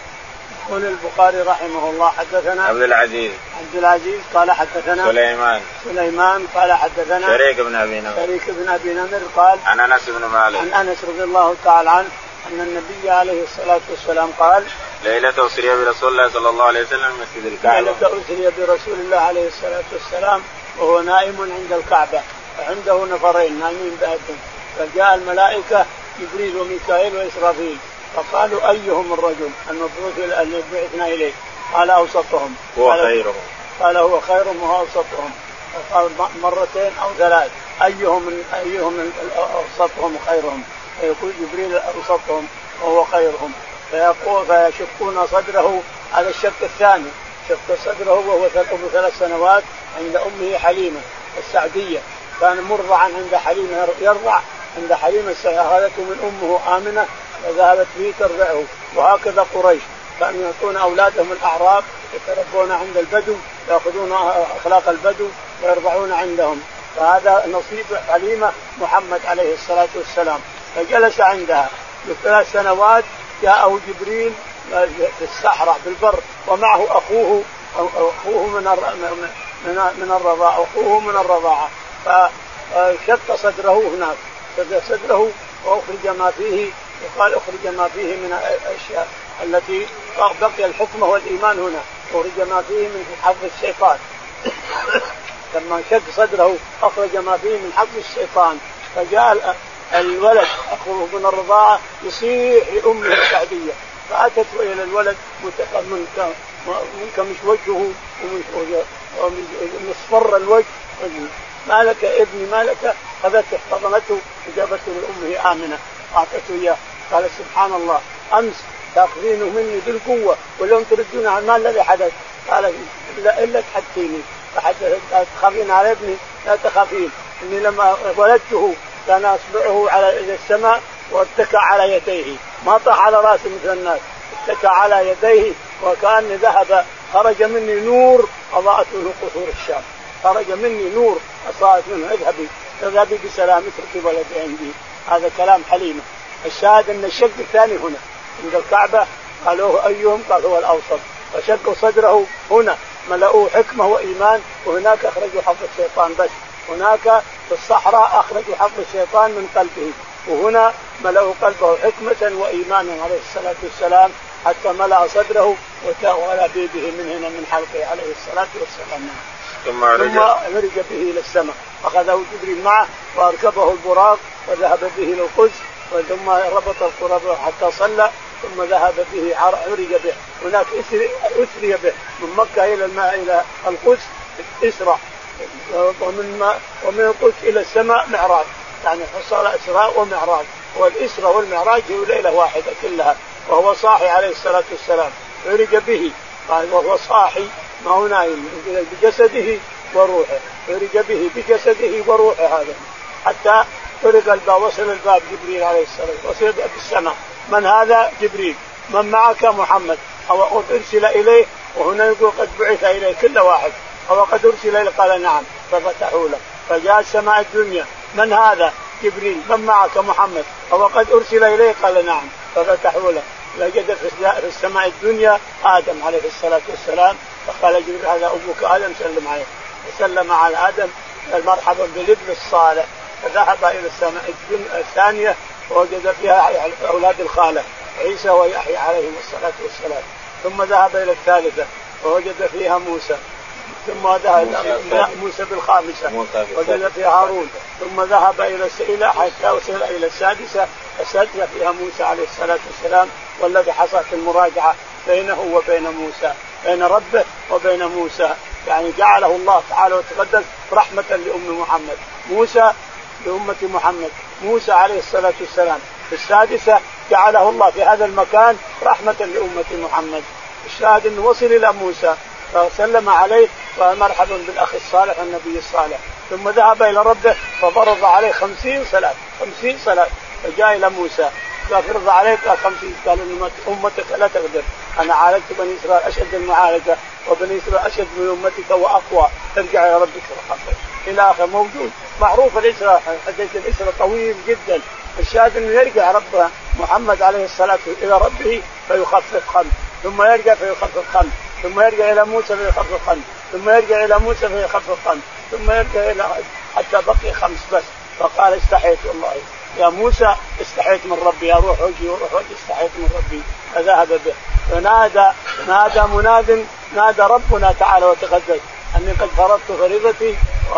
يقول البخاري رحمه الله حدثنا عبد العزيز عبد العزيز قال حدثنا سليمان سليمان قال حدثنا شريك بن أبي نمر شريك بن أبي نمر قال عن أنس بن مالك عن أنس رضي الله تعالى عنه أن النبي عليه الصلاة والسلام قال ليلة أسري برسول الله صلى الله عليه وسلم مسجد الكعبة. ليلة أسري برسول الله عليه الصلاة والسلام وهو نائم عند الكعبة وعنده نفرين نائمين بأدم. فجاء الملائكة جبريل وميكائيل وإسرافيل فقالوا أيهم الرجل المبعوث الذي بعثنا إليه؟ قال أوسطهم. هو خيرهم. قال هو خيرهم وهو أوسطهم. قال مرتين أو ثلاث أيهم أيهم أوسطهم وخيرهم؟ فيقول جبريل أوسطهم وهو خيرهم. فيقول فيشقون صدره على الشق الثاني شق صدره وهو ابن ثلاث سنوات عند أمه حليمة السعدية. كان مرضعا عند حليمة يرضع عند حليمة أخذته من أمه آمنة وذهبت به ترضعه. وهكذا قريش كانوا يعطون أولادهم الأعراب يتربون عند البدو يأخذون أخلاق البدو ويرضعون عندهم. فهذا نصيب حليمة محمد عليه الصلاة والسلام. فجلس عندها بثلاث سنوات. جاءه جبريل في الصحراء بالبر ومعه أخوه أخوه من من من الرضاعة أخوه من الرضاعة. فشق صدره هناك شق صدره وأخرج ما فيه وقال أخرج ما فيه من الأشياء التي بقي الحكمة والإيمان هنا. أخرج ما فيه من حظ الشيطان. لما شق صدره أخرج ما فيه من حظ الشيطان. فجاء الولد أخوه من الرضاعة يصيح لأمه السعدية. فأتت إلى الولد منكمش وجهه ومصفر الوجه. ما لك يا ابني ما لك؟ أخذته احتضنته وجابته لأمه آمنة أعطته إياه. قال سبحان الله أمس تأخذينه مني بالقوة واليوم تردون عن ما الذي حدث؟ قال إلا, إلا تحدثيني تخافين على ابني؟ لا تخافين إني لما ولدته كان أصبعه على السماء واتكى على يديه ما طاح على رأسه مثل الناس اتكى على يديه وكان ذهب خرج مني نور أضاءت منه قصور الشام. خرج مني نور أصابت منه اذهبي اذهبي بسلام اتركي ولدي عندي. هذا كلام حليمة. الشاهد أن الشق الثاني هنا عند الكعبة قالوه أيهم؟ قال هو الأوسط. فشقوا صدره هنا ملأوه حكمة وإيمان وهناك أخرجوا حظ الشيطان. بس هناك في الصحراء أخرجوا حظ الشيطان من قلبه وهنا ملأوا قلبه حكمة وإيمانا عليه الصلاة والسلام حتى ملأ صدره وتأوى بيده من هنا من حلقه عليه الصلاة والسلام. ثم عرج به إلى السماء أخذه جبريل معه وأركبه البراق وذهب به إلى القدس ثم ربط القرب حتى صلى ثم ذهب به عرج به. هناك أسري به من مكة إلى الماء إلى القدس إسراء ومن ومن القدس إلى السماء معراج. يعني حصل إسراء ومعراج والإسراء والمعراج هي ليلة واحدة كلها. وهو صاحي عليه الصلاة والسلام عرج به وهو صاحي ما هو نايم بجسده وروحه. عرج به بجسده وروحه هذا حتى فرق الباب وصل الباب جبريل عليه السلام وصل بالسماء. من هذا؟ جبريل. من معك؟ محمد. أو قد أرسل إليه وهنا يقول قد بعث إليه كل واحد. أو قد أرسل إليه قال نعم ففتحوا له. فجاء السماء الدنيا. من هذا؟ جبريل. من معك؟ محمد. أو قد أرسل إليه قال نعم ففتحوا له. لجد في السماء الدنيا آدم عليه الصلاة والسلام. فقال جبريل هذا أبوك آدم سلم عليه. وسلم على آدم مرحبا بالابن الصالح. فذهب إلى السماء الثانية ووجد فيها أولاد الخالة عيسى ويحيى عليهم الصلاة والسلام. ثم ذهب إلى الثالثة ووجد فيها موسى ثم ذهب موسى بالخامسة وجد في هارون ثم ذهب إلى السئلة حتى وصل إلى السادسة. السادسة فيها موسى عليه الصلاة والسلام والذي حصلت المراجعة بينه وبين موسى بين ربه وبين موسى يعني جعله الله تعالى وتقدس رحمة لأم محمد موسى لأمة محمد موسى عليه الصلاة والسلام. في السادسة جعله الله في هذا المكان رحمة لأمة محمد. الشاهد أنه وصل إلى موسى فسلم عليه ومرحبا بالأخ الصالح والنبي الصالح ثم ذهب إلى ربه ففرض عليه خمسين صلاة خمسين صلاة فجاء إلى موسى فرض عليك خمسين قال أمتك لا تقدر أنا عالجت بني إسرائيل أشد المعالجة وبني إسرائيل أشد من أمتك وأقوى ترجع إلى ربك رحمة إلى آخر موجود معروف. الإسراء حديث الإسراء طويل جدا. الشاهد أنه يرجع ربه محمد عليه الصلاة إلى ربه فيخفف خمس ثم يرجع فيخفف خمس ثم يرجع إلى موسى فيخفف خمس ثم يرجع إلى موسى فيخفف خمس ثم يرجع إلى حتى بقي خمس بس. فقال استحيت والله يا موسى استحيت من ربي يا روح وجهي وروح وجهي استحيت من ربي فذهب به. فنادى نادى مناد نادى ربنا تعالى وتقدس أني قد فرضت فريضتي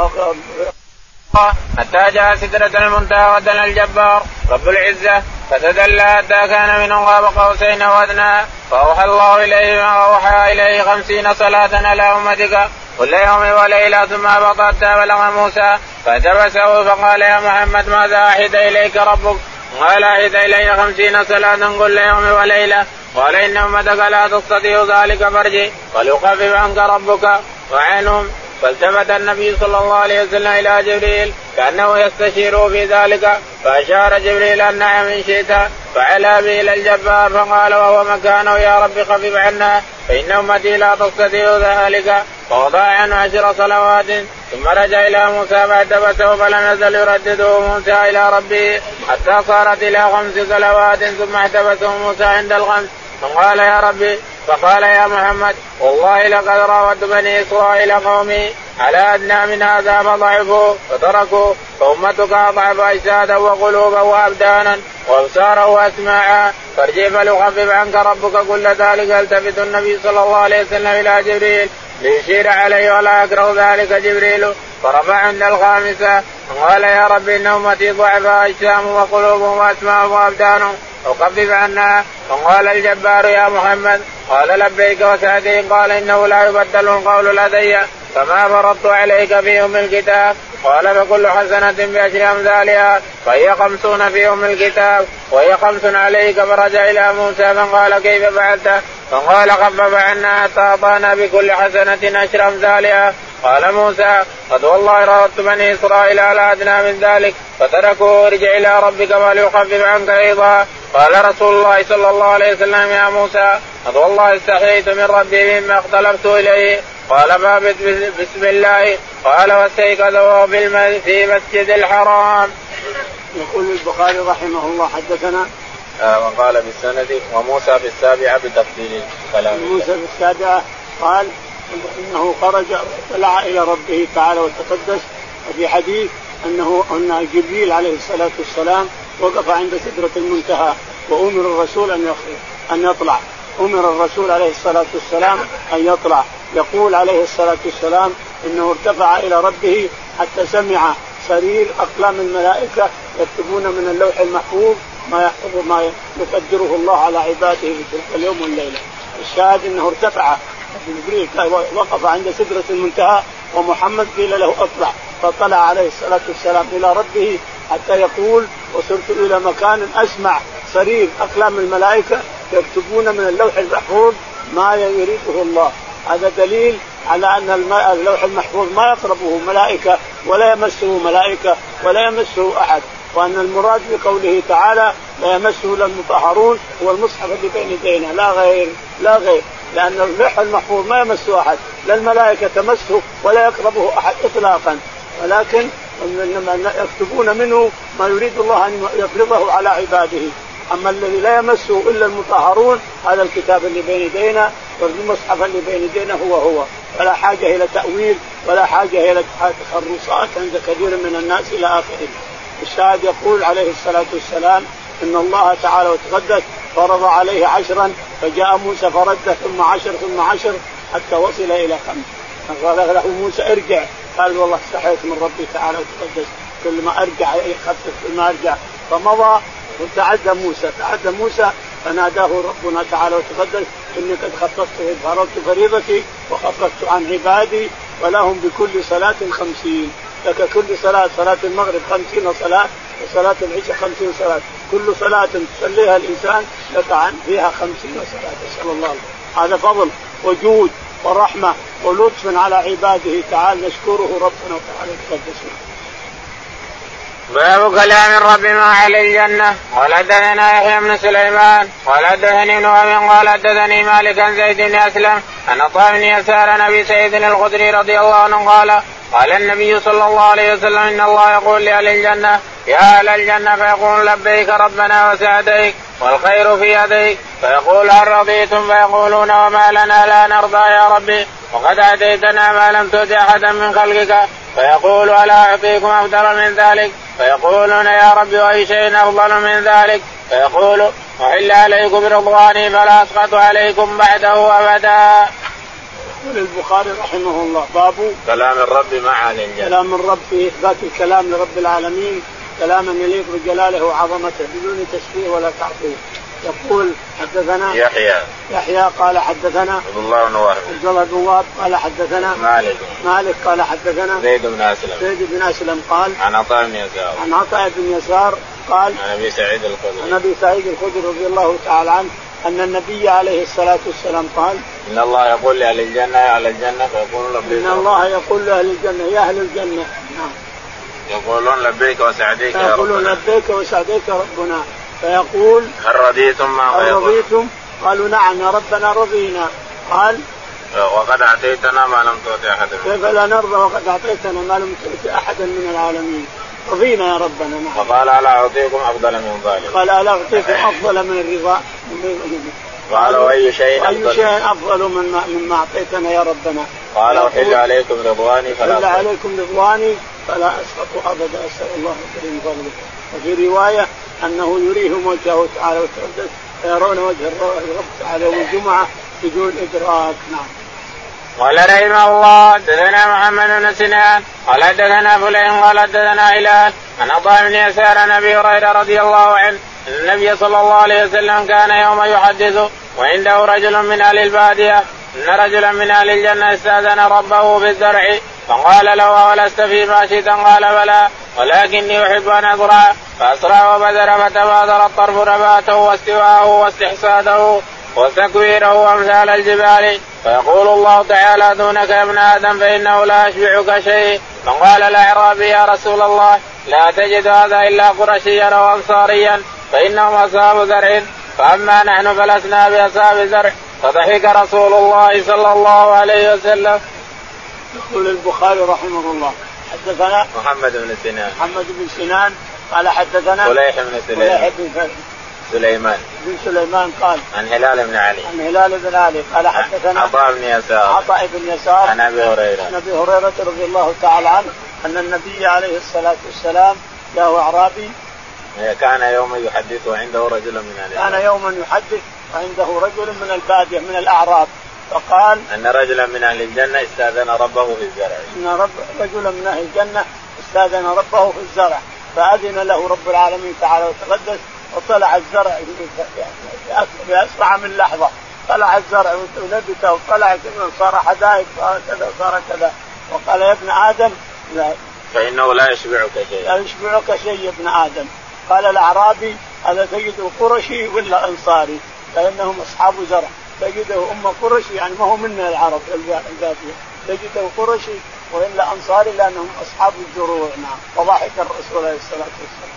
حتى جاء سدرة المنتهى ودنا الجبار رب العزة فتدلى حتى كان من قاب قوسين وادنى فأوحى الله إليه ما أوحى إليه خمسين صلاة على أمتك كل يوم وليلة ثم هبط حتى بلغ موسى فاعتبسه فقال يا محمد ماذا أعهد إليك ربك؟ قال أعهد إلي خمسين صلاة كل يوم وليلة. قال إن أمتك لا تستطيع ذلك فارجع وليخفف عنك ربك وعنهم. فالتفت النبي صلى الله عليه وسلم إلى جبريل كأنه يستشير في ذلك فأشار جبريل أن نعم إن شئت فعلى به إلى الجبار فقال وهو مكانه يا رب خفف عنا فإن أمتي لا تستطيع ذلك فوضع عنه عشر صلوات. ثم رجع إلى موسى فاعتبسه فلم يزل يردده موسى إلى ربه حتى صارت إلى خمس صلوات ثم اعتبسه موسى عند الخمس فقال يا ربي فقال يا محمد والله لقد راودت بني إسرائيل قومي على أدنى من هذا فضعفوا فتركوا فأمتك أضعف أجسادا وقلوبا وأبدانا وأبصارا وأسماعا فارجع فليخفف عنك ربك كل ذلك. التفت النبي صلى الله عليه وسلم إلى جبريل ليشير عليه ولا يكره ذلك جبريل فرفع عند الخامسة قال يا رب إن أمتي ضعف أجسام وقلوب وأسماع وأبدان وخفف عنا. فقال الجبار يا محمد قال لبيك وسعدين قال إنه لا يبدل القول لدي فما فرضت عليك في أم الكتاب. قال فكل حسنة بعشر أمثالها فهي خمسون في أم الكتاب وهي خمس عليك. فرجع إلى موسى فقال كيف فعلت؟ فقال خفف عنا حتى أعطانا بكل حسنة عشر أمثالها. قال موسى قد والله راودت بني إسرائيل على أدنى من ذلك فتركوا ارجع إلى ربك وليخفف عنك أيضا. قال رسول الله صلى الله عليه وسلم يا موسى قد والله استحييت من ربي مما اختلفت إليه. قال فابت بسم الله. قال واستيقظه في مسجد الحرام. يقول البخاري رحمه الله حدثنا آه وقال بالسند وموسى في السابعة بتفصيل كلام موسى في السابعة قال إنه خرج وطلع إلى ربه تعالى وتقدس. وفي حديث أنه أن جبريل عليه الصلاة والسلام وقف عند سدرة المنتهى وأمر الرسول أن يخرج أن يطلع أمر الرسول عليه الصلاة والسلام أن يطلع. يقول عليه الصلاة والسلام إنه ارتفع إلى ربه حتى سمع صرير أقلام الملائكة يكتبون من اللوح المحفوظ ما يحفظ ما يقدره الله على عباده في تلك اليوم والليلة. الشاهد إنه ارتفع جبريل وقف عند سدرة المنتهى ومحمد قيل له اطلع فطلع عليه الصلاة والسلام إلى ربه حتى يقول وصرت إلى مكان أسمع صرير أقلام الملائكة يكتبون من اللوح المحفوظ ما يريده الله. هذا دليل على أن اللوح المحفوظ ما يقربه ملائكة ولا يمسه ملائكة ولا يمسه أحد وأن المراد بقوله تعالى لا يمسه إلا المطهرون هو المصحف اللي بين يدينا لا غير لا غير لأن اللوح المحفوظ ما يمسه أحد لا الملائكة تمسه ولا يقربه أحد إطلاقا ولكن يكتبون منه ما يريد الله أن يفرضه على عباده. أما الذي لا يمسه إلا المطهرون هذا الكتاب اللي بين يدينا والمصحف اللي بين يدينا هو هو ولا حاجة إلى تأويل ولا حاجة إلى تخرصات عند كثير من الناس إلى آخره. الشاهد يقول عليه الصلاة والسلام إن الله تعالى وتقدس فرض عليه عشرا فجاء موسى فرد ثم عشر ثم عشر حتى وصل إلى خمس. قال له موسى ارجع، قال والله استحيت من ربي تعالى وتقدس، كل ما ارجع يخفف كل ما ارجع. فمضى وتعدى موسى، تعدى موسى فناداه ربنا تعالى وتقدس اني قد خففت فرضت فريضتي وخففت عن عبادي ولهم بكل صلاة خمسين، لك كل صلاة، صلاة المغرب خمسين صلاة وصلاة العشاء خمسين صلاة، كل صلاة تصليها الإنسان لك عن فيها خمسين صلاة. أسأل الله، هذا فضل وجود ورحمة ولطف على عباده تعالى، نشكره ربنا تعالى وتقدسه. باب كلام الرب ما على الجنة. قال حدثنا يحيى بن سليمان قال حدثني ابن وهب قال حدثني مالك عن زيد بن أسلم أن عطاء بن يسار عن أبي سعيد الخدري رضي الله عنه قال قال النبي صلى الله عليه وسلم إن الله يقول لأهل الجنة يا أهل الجنة فيقول لبيك ربنا وسعديك والخير في يديك، فيقول هل رضيتم فيقولون وما لنا لا نرضى يا ربي وقد أتيتنا ما لم تؤت أحدا من خلقك، فيقول ألا أعطيكم أفضل من ذلك، فيقولون يا رب وأي شيء أفضل من ذلك، فيقول أحل عليكم برضواني فلا أسقط عليكم بعده أبدا. يقول البخاري رحمه الله باب كلام الرب مع الجنة. كلام الرب في إثبات الكلام لرب العالمين كلاما يليق بجلاله وعظمته بدون تشبيه ولا تعطيل. يقول حدثنا يحيى يحيى قال حدثنا عبد الله بن وهب عبد الله بن وهب قال حدثنا مالك مالك قال حدثنا زيد بن أسلم زيد بن أسلم قال عن عطاء بن يسار عن عطاء بن يسار قال عن أبي سعيد الخدري عن أبي سعيد الخدري رضي الله تعالى عنه أن النبي عليه الصلاة والسلام قال إن الله يقول لأهل الجنة يا أهل الجنة فيقولون لبيك. إن الله يقول لأهل الجنة يا أهل الجنة نعم يقولون لبيك وسعديك يا ربنا، يقولون لبيك وسعديك ربنا، فيقول هل رضيتم ما هل رضيتم؟ قالوا نعم يا ربنا رضينا. قال وقد أعطيتنا ما لم تؤت أحدا، كيف لا نرضى وقد أعطيتنا ما لم تؤت أحدا من العالمين، رضينا يا ربنا. نعم. فقال ألا أعطيكم أفضل من ذلك، قال ألا أعطيكم أفضل من الرضا، قال وأي شيء أي شيء أفضل مما مما أعطيتنا يا ربنا. قال أحل عليكم رضواني فلا أحل عليكم رضواني فلا أسقط أبدا، أسأل الله من فضله. وفي رواية أنه يريهم وجهه تعالى وتقدس فيرون وجه الرب تعالى يوم الجمعة بدون إدراك. نعم. قال رحمه الله حدثنا محمد بن سنان قال حدثنا فلان قال حدثنا هلال عن عطاء بن يسار عن أبي هريرة رضي الله عنه أن النبي صلى الله عليه وسلم كان يوم يحدث وعنده رجل من أهل البادية أن رجلا من أهل الجنة استأذن ربه بالزرع فقال له ولست في ماشية؟ قال بلى ولكني أحب أن أزرع، فأسرع وبذر فتبادر الطرف نباته واستواءه واستحساده وتكويره وامثال الجبال، فيقول الله تعالى دونك يا ابن آدم فإنه لا يشبعك شيء. فقال الأعرابي يا رسول الله لا تجد هذا إلا قرشيا أو أنصاريا فإنهم أصحاب زرع، فأما نحن فلسنا بأصحاب زرع. فضحك رسول الله صلى الله عليه وسلم. يقول البخاري رحمه الله حدثنا محمد بن سنان محمد بن سنان قال حدثنا فليح بن سليمان سليمان بن سليمان قال عن هلال بن علي عن هلال بن علي قال حدثنا عطاء بن يسار عطاء بن يسار عن أبي هريرة عن أبي هريرة رضي الله تعالى عنه أن النبي عليه الصلاة والسلام جاء أعرابي كان يوم يحدث وعنده رجل من أهل كان يوما يحدث وعنده رجل من البادية من الأعراب، فقال أن رجلا من أهل الجنة استأذن ربه في الزرع أن رب رجلا من أهل الجنة استأذن ربه في الزرع فأذن له رب العالمين تعالى وتقدس وطلع الزرع بأسرع من لحظة، طلع الزرع ونبته وطلع كذا صار حدائق صار كذا صار كذا، وقال يا ابن آدم لا فإنه لا يشبعك شيء لا يشبعك شيء يا ابن آدم. قال الأعرابي هذا تجده قرشي ولا أنصاري؟ فإنهم أصحاب زرع، تجده أم قرشي يعني ما هو منا العرب البادية، تجده قرشي وإلا أنصاري لأنهم أصحاب الزروع. نعم. وضحك الرسول عليه الصلاة والسلام.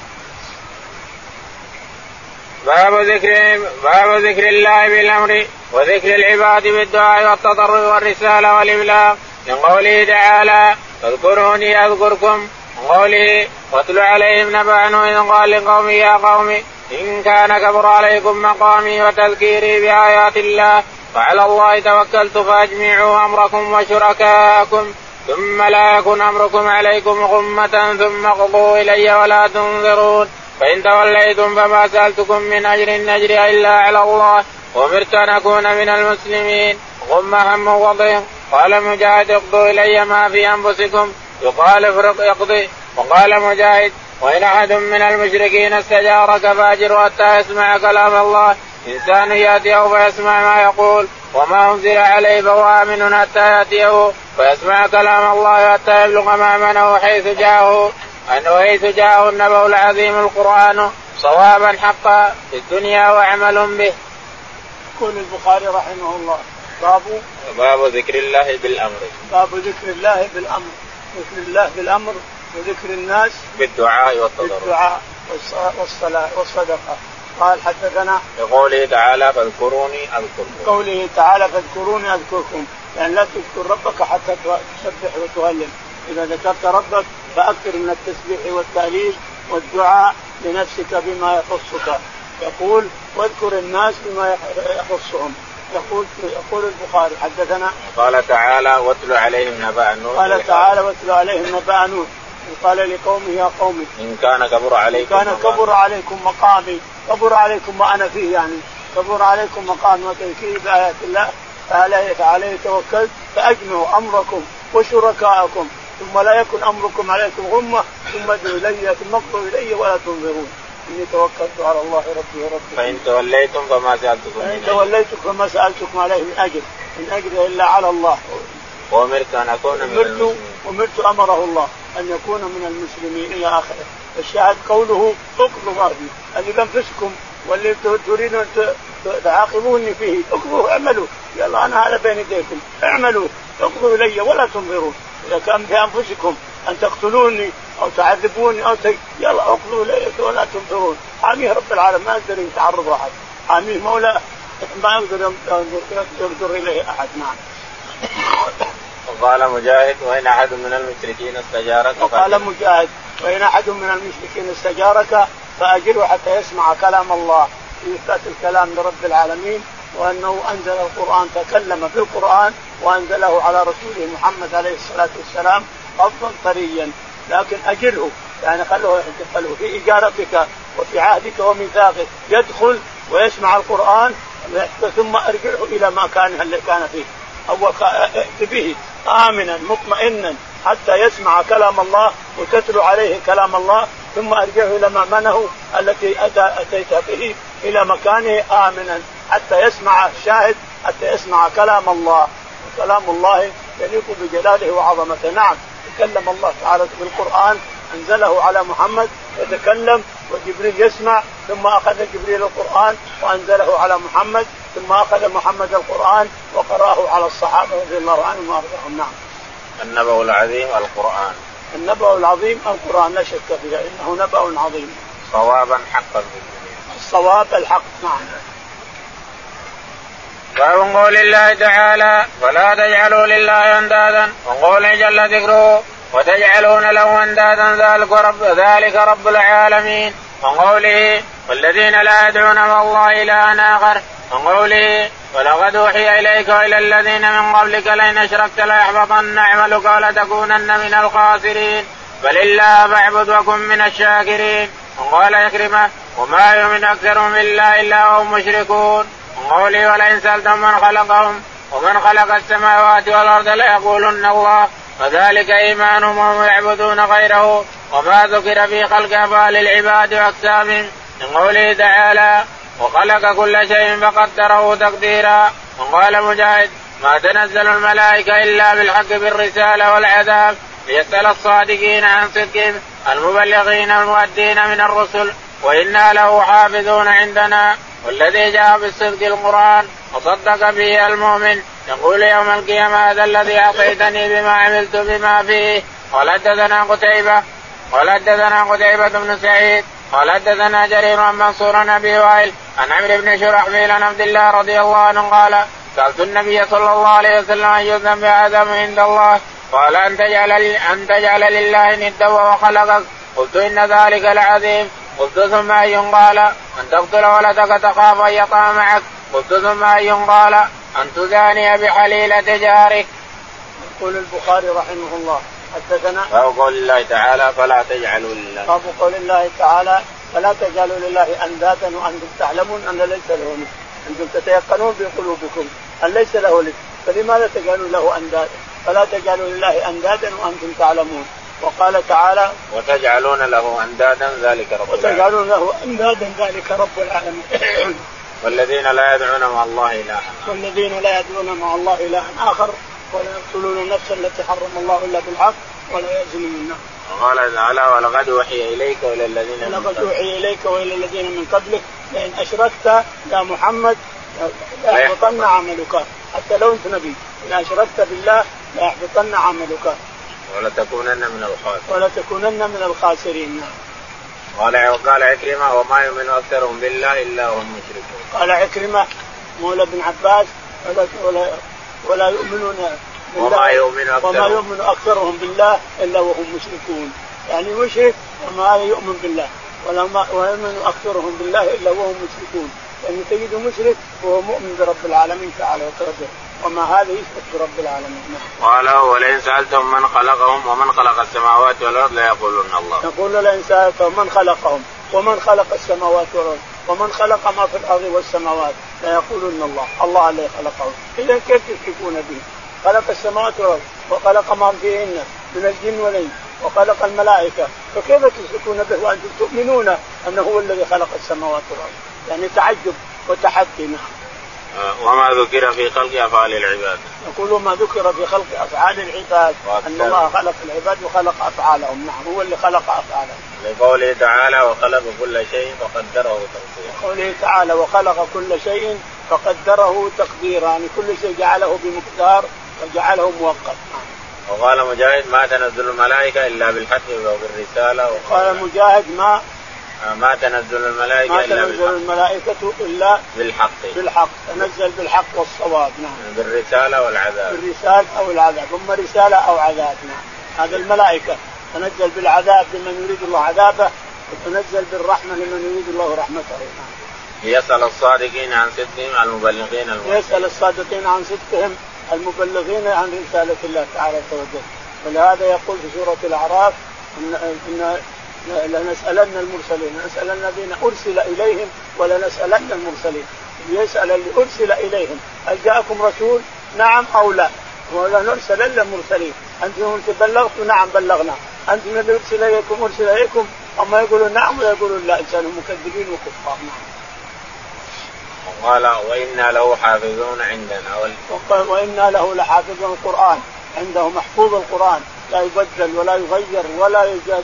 باب ذكر باب ذكر الله بالأمر وذكر العباد بالدعاء والتضرع والرسالة والإبلاغ من قوله تعالى فاذكروني أذكركم، قوله واتل عليهم نبأ نوح إذ قال لقومه يا قوم إن كان كبر عليكم مقامي وتذكيري بآيات الله فعلى الله توكلت فأجمعوا أمركم وشركاءكم ثم لا يكن أمركم عليكم غمة ثم اقضوا إلي ولا تنظرون، فإن توليتم فما سألتكم من أجر نجري إلا على الله وأمرت أن أكون من المسلمين غم هم وضيق. قال مجاهد اقضوا إلي ما في أنفسكم يقال افرق يقضي. وقال مجاهد وإن أحد من المشركين استجارك فأجره حتى يسمع كلام الله. إنسان يأتيه فيسمع ما يقول وما أنزل عليه فهو آمن حتى يأتيه فيسمع كلام الله حتى يبلغ مأمنه حيث جاءه أنه حيث جاءه النبأ العظيم القرآن صوابا حقا في الدنيا وعمل به. يقول البخاري رحمه الله باب باب ذكر الله بالأمر. باب ذكر الله بالأمر. ذكر الله بالأمر وذكر الناس بالدعاء والتضرع بالدعاء والصلاة والصدقة. قال حدثنا بقوله تعالى فاذكروني أذكركم. قوله تعالى فاذكروني أذكركم يعني لا تذكر ربك حتى تسبح وتهلل. إذا ذكرت ربك فأكثر من التسبيح والتهليل والدعاء لنفسك بما يخصك. يقول واذكر الناس بما يخصهم. يقول يقول البخاري حدثنا قال تعالى واتل عليهم نبأ نوح. قال تعالى واتل عليهم نبأ نوح قال لقومه يا قوم إن كان كبر عليكم إن كان كبر عليكم مقامي كبر عليكم ما أنا فيه يعني كبر عليكم مقامي وتذكيري بآيات الله فعليه توكلت فأجمعوا أمركم وشركاءكم ثم لا يكن أمركم عليكم غمة ثم ادعوا إلي ثم اقضوا إلي ولا تنظرون إني توكلت على الله ربي وربكم. فإن توليتم فما سألتكم فإن توليتم فما سألتكم عليه من أجر إن أجر إلا على الله. وأمرت أن أكون من المسلمين. وأمرت أمره الله أن يكون من المسلمين إلى آخره. الشاهد قوله اقضوا ما فيه اللي بنفسكم واللي تريدون تعاقبوني فيه اقضوا اعملوا يلا أنا هذا بين يديكم اعملوا اقضوا إلي ولا تنظرون. إذا كان في أنفسكم أن تقتلوني أو تعذبوني أو ت... يلا اقضوا إلي ولا تنظرون. حاميه رب العالمين ما يقدر يتعرض أحد حاميه مولى ما يقدر يقدر إليه أحد. نعم. وقال مجاهد وإن أحد من المشركين استجارك. وقال مجاهد وإن أحد من المشركين استجارك فأجره حتى يسمع كلام الله في إثبات الكلام لرب العالمين وأنه أنزل القرآن تكلم في القرآن وأنزله على رسوله محمد عليه الصلاة والسلام أفضل طريا. لكن أجره يعني خلوه خلوه في إجارتك وفي عهدك وميثاقك يدخل ويسمع القرآن ثم أرجعه إلى ما كان اللي كان فيه أو ائت به آمنا مطمئنا حتى يسمع كلام الله وتتلو عليه كلام الله ثم أرجعه إلى مأمنه التي أتيت به إلى مكانه آمنا حتى يسمع الشاهد حتى يسمع كلام الله. وكلام الله يليق بجلاله وعظمته. نعم تكلم الله تعالى بالقرآن أنزله على محمد يتكلم وجبريل يسمع ثم أخذ جبريل القرآن وأنزله على محمد ثم أخذ محمد القرآن وقرأه على الصحابة رضي الله عنهم وأرضاهم. نعم. النبأ العظيم القرآن. النبأ العظيم القرآن لا شك فيه إنه نبأ عظيم صوابا حقا في الدنيا. الصواب الحق. نعم. باب قول الله تعالى ولا تجعلوا لله أندادا وقول جل ذكره وتجعلون له أندادا ذلك رب, ذلك رب العالمين. وقوله والذين لا يدعون مع الله إلها آخر. وقوله ولقد أوحي إليك وإلى الذين من قبلك لئن أشركت ليحبطن عملك ولتكونن من الخاسرين بل الله فاعبد وكن من الشاكرين. وقال يكرمه وما يؤمن أكثرهم بالله إلا وهم مشركون. وقوله ولئن سألتم من خلقهم ومن خلق السماوات والأرض ليقولن الله وذلك إيمانهم وهم يعبدون غيره وما ذكر في خلق أفعال العباد وأقسامهم. من قوله تعالى وخلق كل شيء فقدره تقديرا. وقال مجاهد ما تنزل الملائكة إلا بالحق بالرسالة والعذاب ليسأل الصادقين عن صدقهم المبلغين المؤدين من الرسل وإنا له حافظون عندنا. والذي جاء بالصدق القرآن وصدق به المؤمن يقول يوم القيامة هذا الذي أعطيتني بما عملت بما فيه. قال حدثنا قتيبة قال حدثنا قتيبة بن سعيد قال حدثنا جرير عن منصور عن أبي وائل عن عمرو بن شرحبيل عن عبد الله رضي الله عنه قال سألت النبي صلى الله عليه وسلم أي الذنب أعظم عند الله قال أن تجعل, أن تجعل لله ندا وهو خلقك قلت إن ذلك لعظيم قلت ثم أي قال أن تقتل ولدك تخاف أن يطع معك قلت ثم أي قال أن تزاني بحليلة جارك. يقول البخاري رحمه الله حدثنا باب قول الله تعالى فلا تجعلوا لله. باب قول الله تعالى فلا تجعلوا لله أندادا وأنتم تعلمون أن ليس له مثل. أنتم تتيقنون بقلوبكم أن ليس له ولد فلماذا تجعلون له أندادا؟ فلا تجعلوا لله أندادا وأنتم تعلمون. وقال تعالى وتجعلون له أندادا ذلك رب العالمين وتجعلون له أندادا ذلك رب العالمين. والذين لا يدعون مع الله إلها والذين لا يدعون مع الله إلها آخر ولا يقتلون النفس التي حرم الله إلا بالحق ولا يزنون. وقال تعالى ولقد وحي إليك وإلى الذين من قبلك وحي إليك وإلى الذين من قبلك لئن أشركت يا محمد ليحبطن عملك. حتى لو أنت نبي إن أشركت بالله ليحبطن عملك ولا تكونن من الخاسرين ولا تكونن من الخاسرين. قال وقال عكرمة وما يؤمن أكثرهم بالله إلا هم مشركون. قال عكرمة مولى بن عباس ولا ولا ولا يؤمنون بالله وما يؤمن أكثرهم, وما يؤمن أكثرهم بالله إلا وهم مشركون. يعني مشرك وما يؤمن بالله ولا ما ويؤمن أكثرهم بالله إلا وهم مشركون. يعني تجد مشرك وهو مؤمن برب العالمين تعالى وتعالى وما هذا يشرك برب العالمين. قال ولئن سألتهم من خلقهم ومن خلق السماوات والأرض ليقولون الله. يقول لئن سألتهم من خلقهم ومن خلق السماوات والأرض ومن خلق ما في الأرض والسماوات ليقولون الله. الله الذي خلقهم. إذا كيف تشركون به؟ خلق السماوات والأرض وخلق ما فيهن من الجن والإنس وخلق الملائكة فكيف تشركون به وأنتم تؤمنون أنه هو الذي خلق السماوات والأرض؟ يعني تعجب وتحدي. وما ذكر في خلق أفعال العباد. يقول ما ذكر في خلق أفعال العباد أن الله خلق العباد وخلق أفعالهم. نعم هو اللي خلق أفعالهم. لقوله تعالى وخلق كل شيء فقدره تقديرا. قوله تعالى وخلق كل شيء فقدره تقديرا يعني كل شيء جعله بمقدار وجعله موقت. وقال مجاهد ما تنزل الملائكة إلا بالحق وبالرسالة. وقال مجاهد ما ما تنزل الملائكة ما إلا تنزل الملائكة إلا بالحق بالحق تنزل بالحق والصواب. نعم بالرسالة والعذاب. بالرسالة أو العذاب هم رسالة أو عذاب. نعم هذا الملائكة تنزل بالعذاب لمن يريد الله عذابه وتنزل بالرحمة لمن يريد الله رحمته. يسأل الصادقين عن صدقهم المبلغين المرسلين. يسأل الصادقين عن صدقهم المبلغين عن رسالة الله تعالى وتعالى. ولهذا يقول في سورة الأعراف إن, إن لنسألن المرسلين لنسألن الذين أرسل إليهم ولنسألن المرسلين. يسأل اللي أرسل إليهم هل جاءكم رسول نعم أو لا ولنرسلن المرسلين. أنتم تبلغتوا نعم بلغنا. أنتم اللي أرسل إليكم أرسل إليكم أما يقولون نعم ويقولون لا إنسان مكذبين وكفار. قال وإنا له حافظون عندنا وإنا له لحافظون القرآن عنده محفوظ القرآن لا يبدل ولا يغير ولا يزاد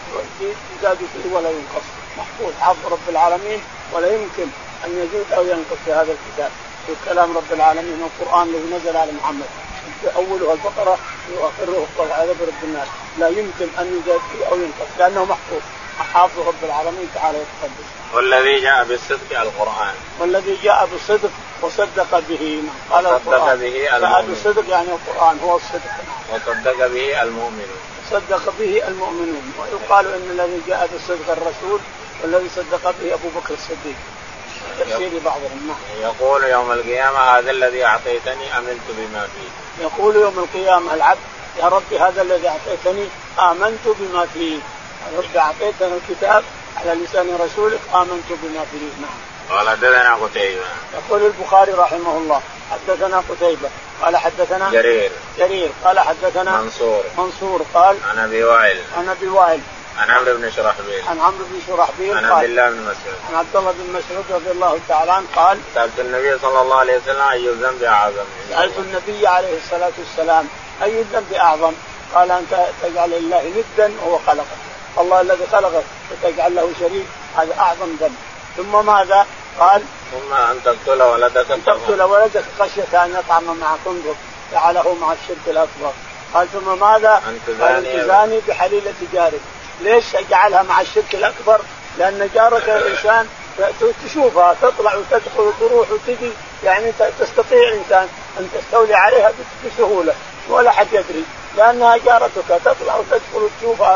فيه ولا ينقص محفوظ حفظ رب العالمين ولا يمكن أن يزيد أو ينقص في هذا الكتاب. في كلام رب العالمين القرآن الذي نزل على محمد أوله البقرة وآخره عذاب رب الناس لا يمكن أن يزاد فيه أو ينقص لأنه محفوظ حافظ رب العالمين تعالى وتقدس. والذي جاء بالصدق القرآن والذي جاء بالصدق وصدق به قال وصدق به المؤمن. الصدق يعني القرآن هو الصدق وصدق به المؤمنون. صدق به المؤمنون. ويقال ان الذي جاء بالصدق الرسول والذي صدق به ابو بكر الصديق. تفسير بعضهم. يقول يوم القيامة هذا الذي أعطيتني آمنت بما فيه. يقول يوم القيامة العبد يا رب هذا الذي أعطيتني آمنت بما فيه. يا رب أعطيتنا الكتاب على لسان رسولك آمنت بما فيه. نعم. قال حدثنا قتيبة. يقول البخاري رحمه الله حدثنا قتيبة قال حدثنا جرير جرير قال حدثنا منصور منصور قال عن أبي وائل عن أبي وائل عن عمرو بن شرحبيل عن عمرو بن شرحبيل عن عبد الله بن مسعود عن عبد الله بن مسعود رضي الله تعالى عنه قال سألت النبي صلى الله عليه وسلم أي الذنب أعظم. سألت النبي عليه الصلاة والسلام أي الذنب أعظم قال أنت تجعل لله ندا وهو خلقك. الله الذي خلقك وتجعل له شريك هذا أعظم ذنب. ثم ماذا قال ثم أن تقتل ولدك أن تقتل ولدك خشية أن يطعم مع خنزر جعله مع الشرك الأكبر. قال ثم ماذا أن تزاني بحليلة جارك. ليش جعلها مع الشرك الأكبر؟ لأن جارك الإنسان تشوفها تطلع وتدخل وتروح وتجي يعني تستطيع إنسان أن تستولي عليها بسهولة ولا حد يدري لأنها جارتك تطلع وتدخل وتشوفها.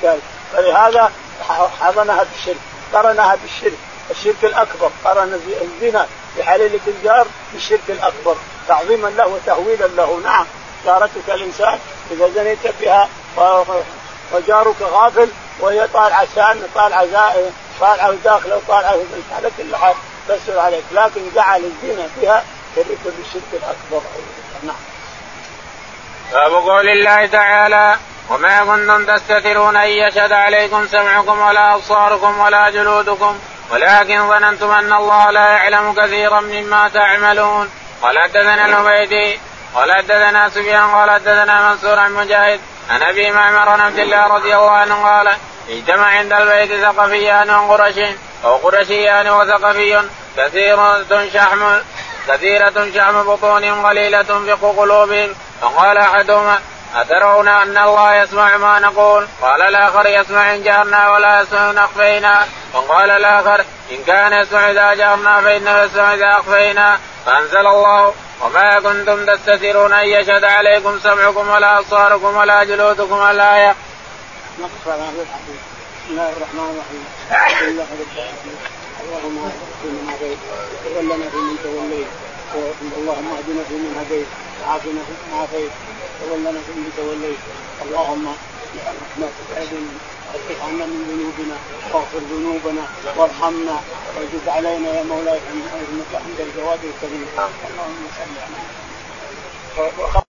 فلهذا حضنها بالشرك قرنها بالشرك الشرك الأكبر قرن الزنا بحليلة الجار بالشرك الأكبر تعظيما له وتهويلا له. نعم جارتك الإنسان إذا زنيت بها وجارك غافل وهي طالعة سان طالعة زائر طالعة داخله وطالعة على كل حال تسهل عليك، لكن جعل الزنا فيها يرتكب الشرك الأكبر. نعم. باب قول الله تعالى وما كنتم تستترون أن يشهد عليكم سمعكم ولا أبصاركم ولا جلودكم ولكن ظننتم أن الله لا يعلم كثيرا مما تعملون. قال حدثنا العبيدي قال حدثنا سفيان قال حدثنا منصور عن مجاهد عن أبي معمر عن عبد الله رضي الله عنه قال اجتمع عند البيت ثقفيان وقرش أو قرشيان وثقفي كثيرة شحم كثيرة شحم بطونهم قليلة فقه قلوبهم. فقال أحدهما أترون أن الله يسمع ما نقول؟ قال الآخر يسمع إن جهرنا ولا يسمع إن أخفينا. فقال الآخر إن كان يسمع إذا جهرنا فإنه يسمع إذا أخفينا. فأنزل الله وما كنتم تستترون أن يشهد عليكم سمعكم ولا أبصاركم ولا جلودكم الآية. نقص على هذا الحديث. بسم الله الرحمن الرحيم. الحمد لله رب العالمين. اللهم اهدنا فيمن هديت وتولنا فيمن توليت اللهم اهدنا فيمن هديت وعافنا فيمن عافيت وتولنا فيمن توليت. اللهم برحمتك اعذنا واصرف عنا من ذنوبنا واغفر ذنوبنا وارحمنا وزد علينا يا مولاي انك عند الجواد الكريم. اللهم صل على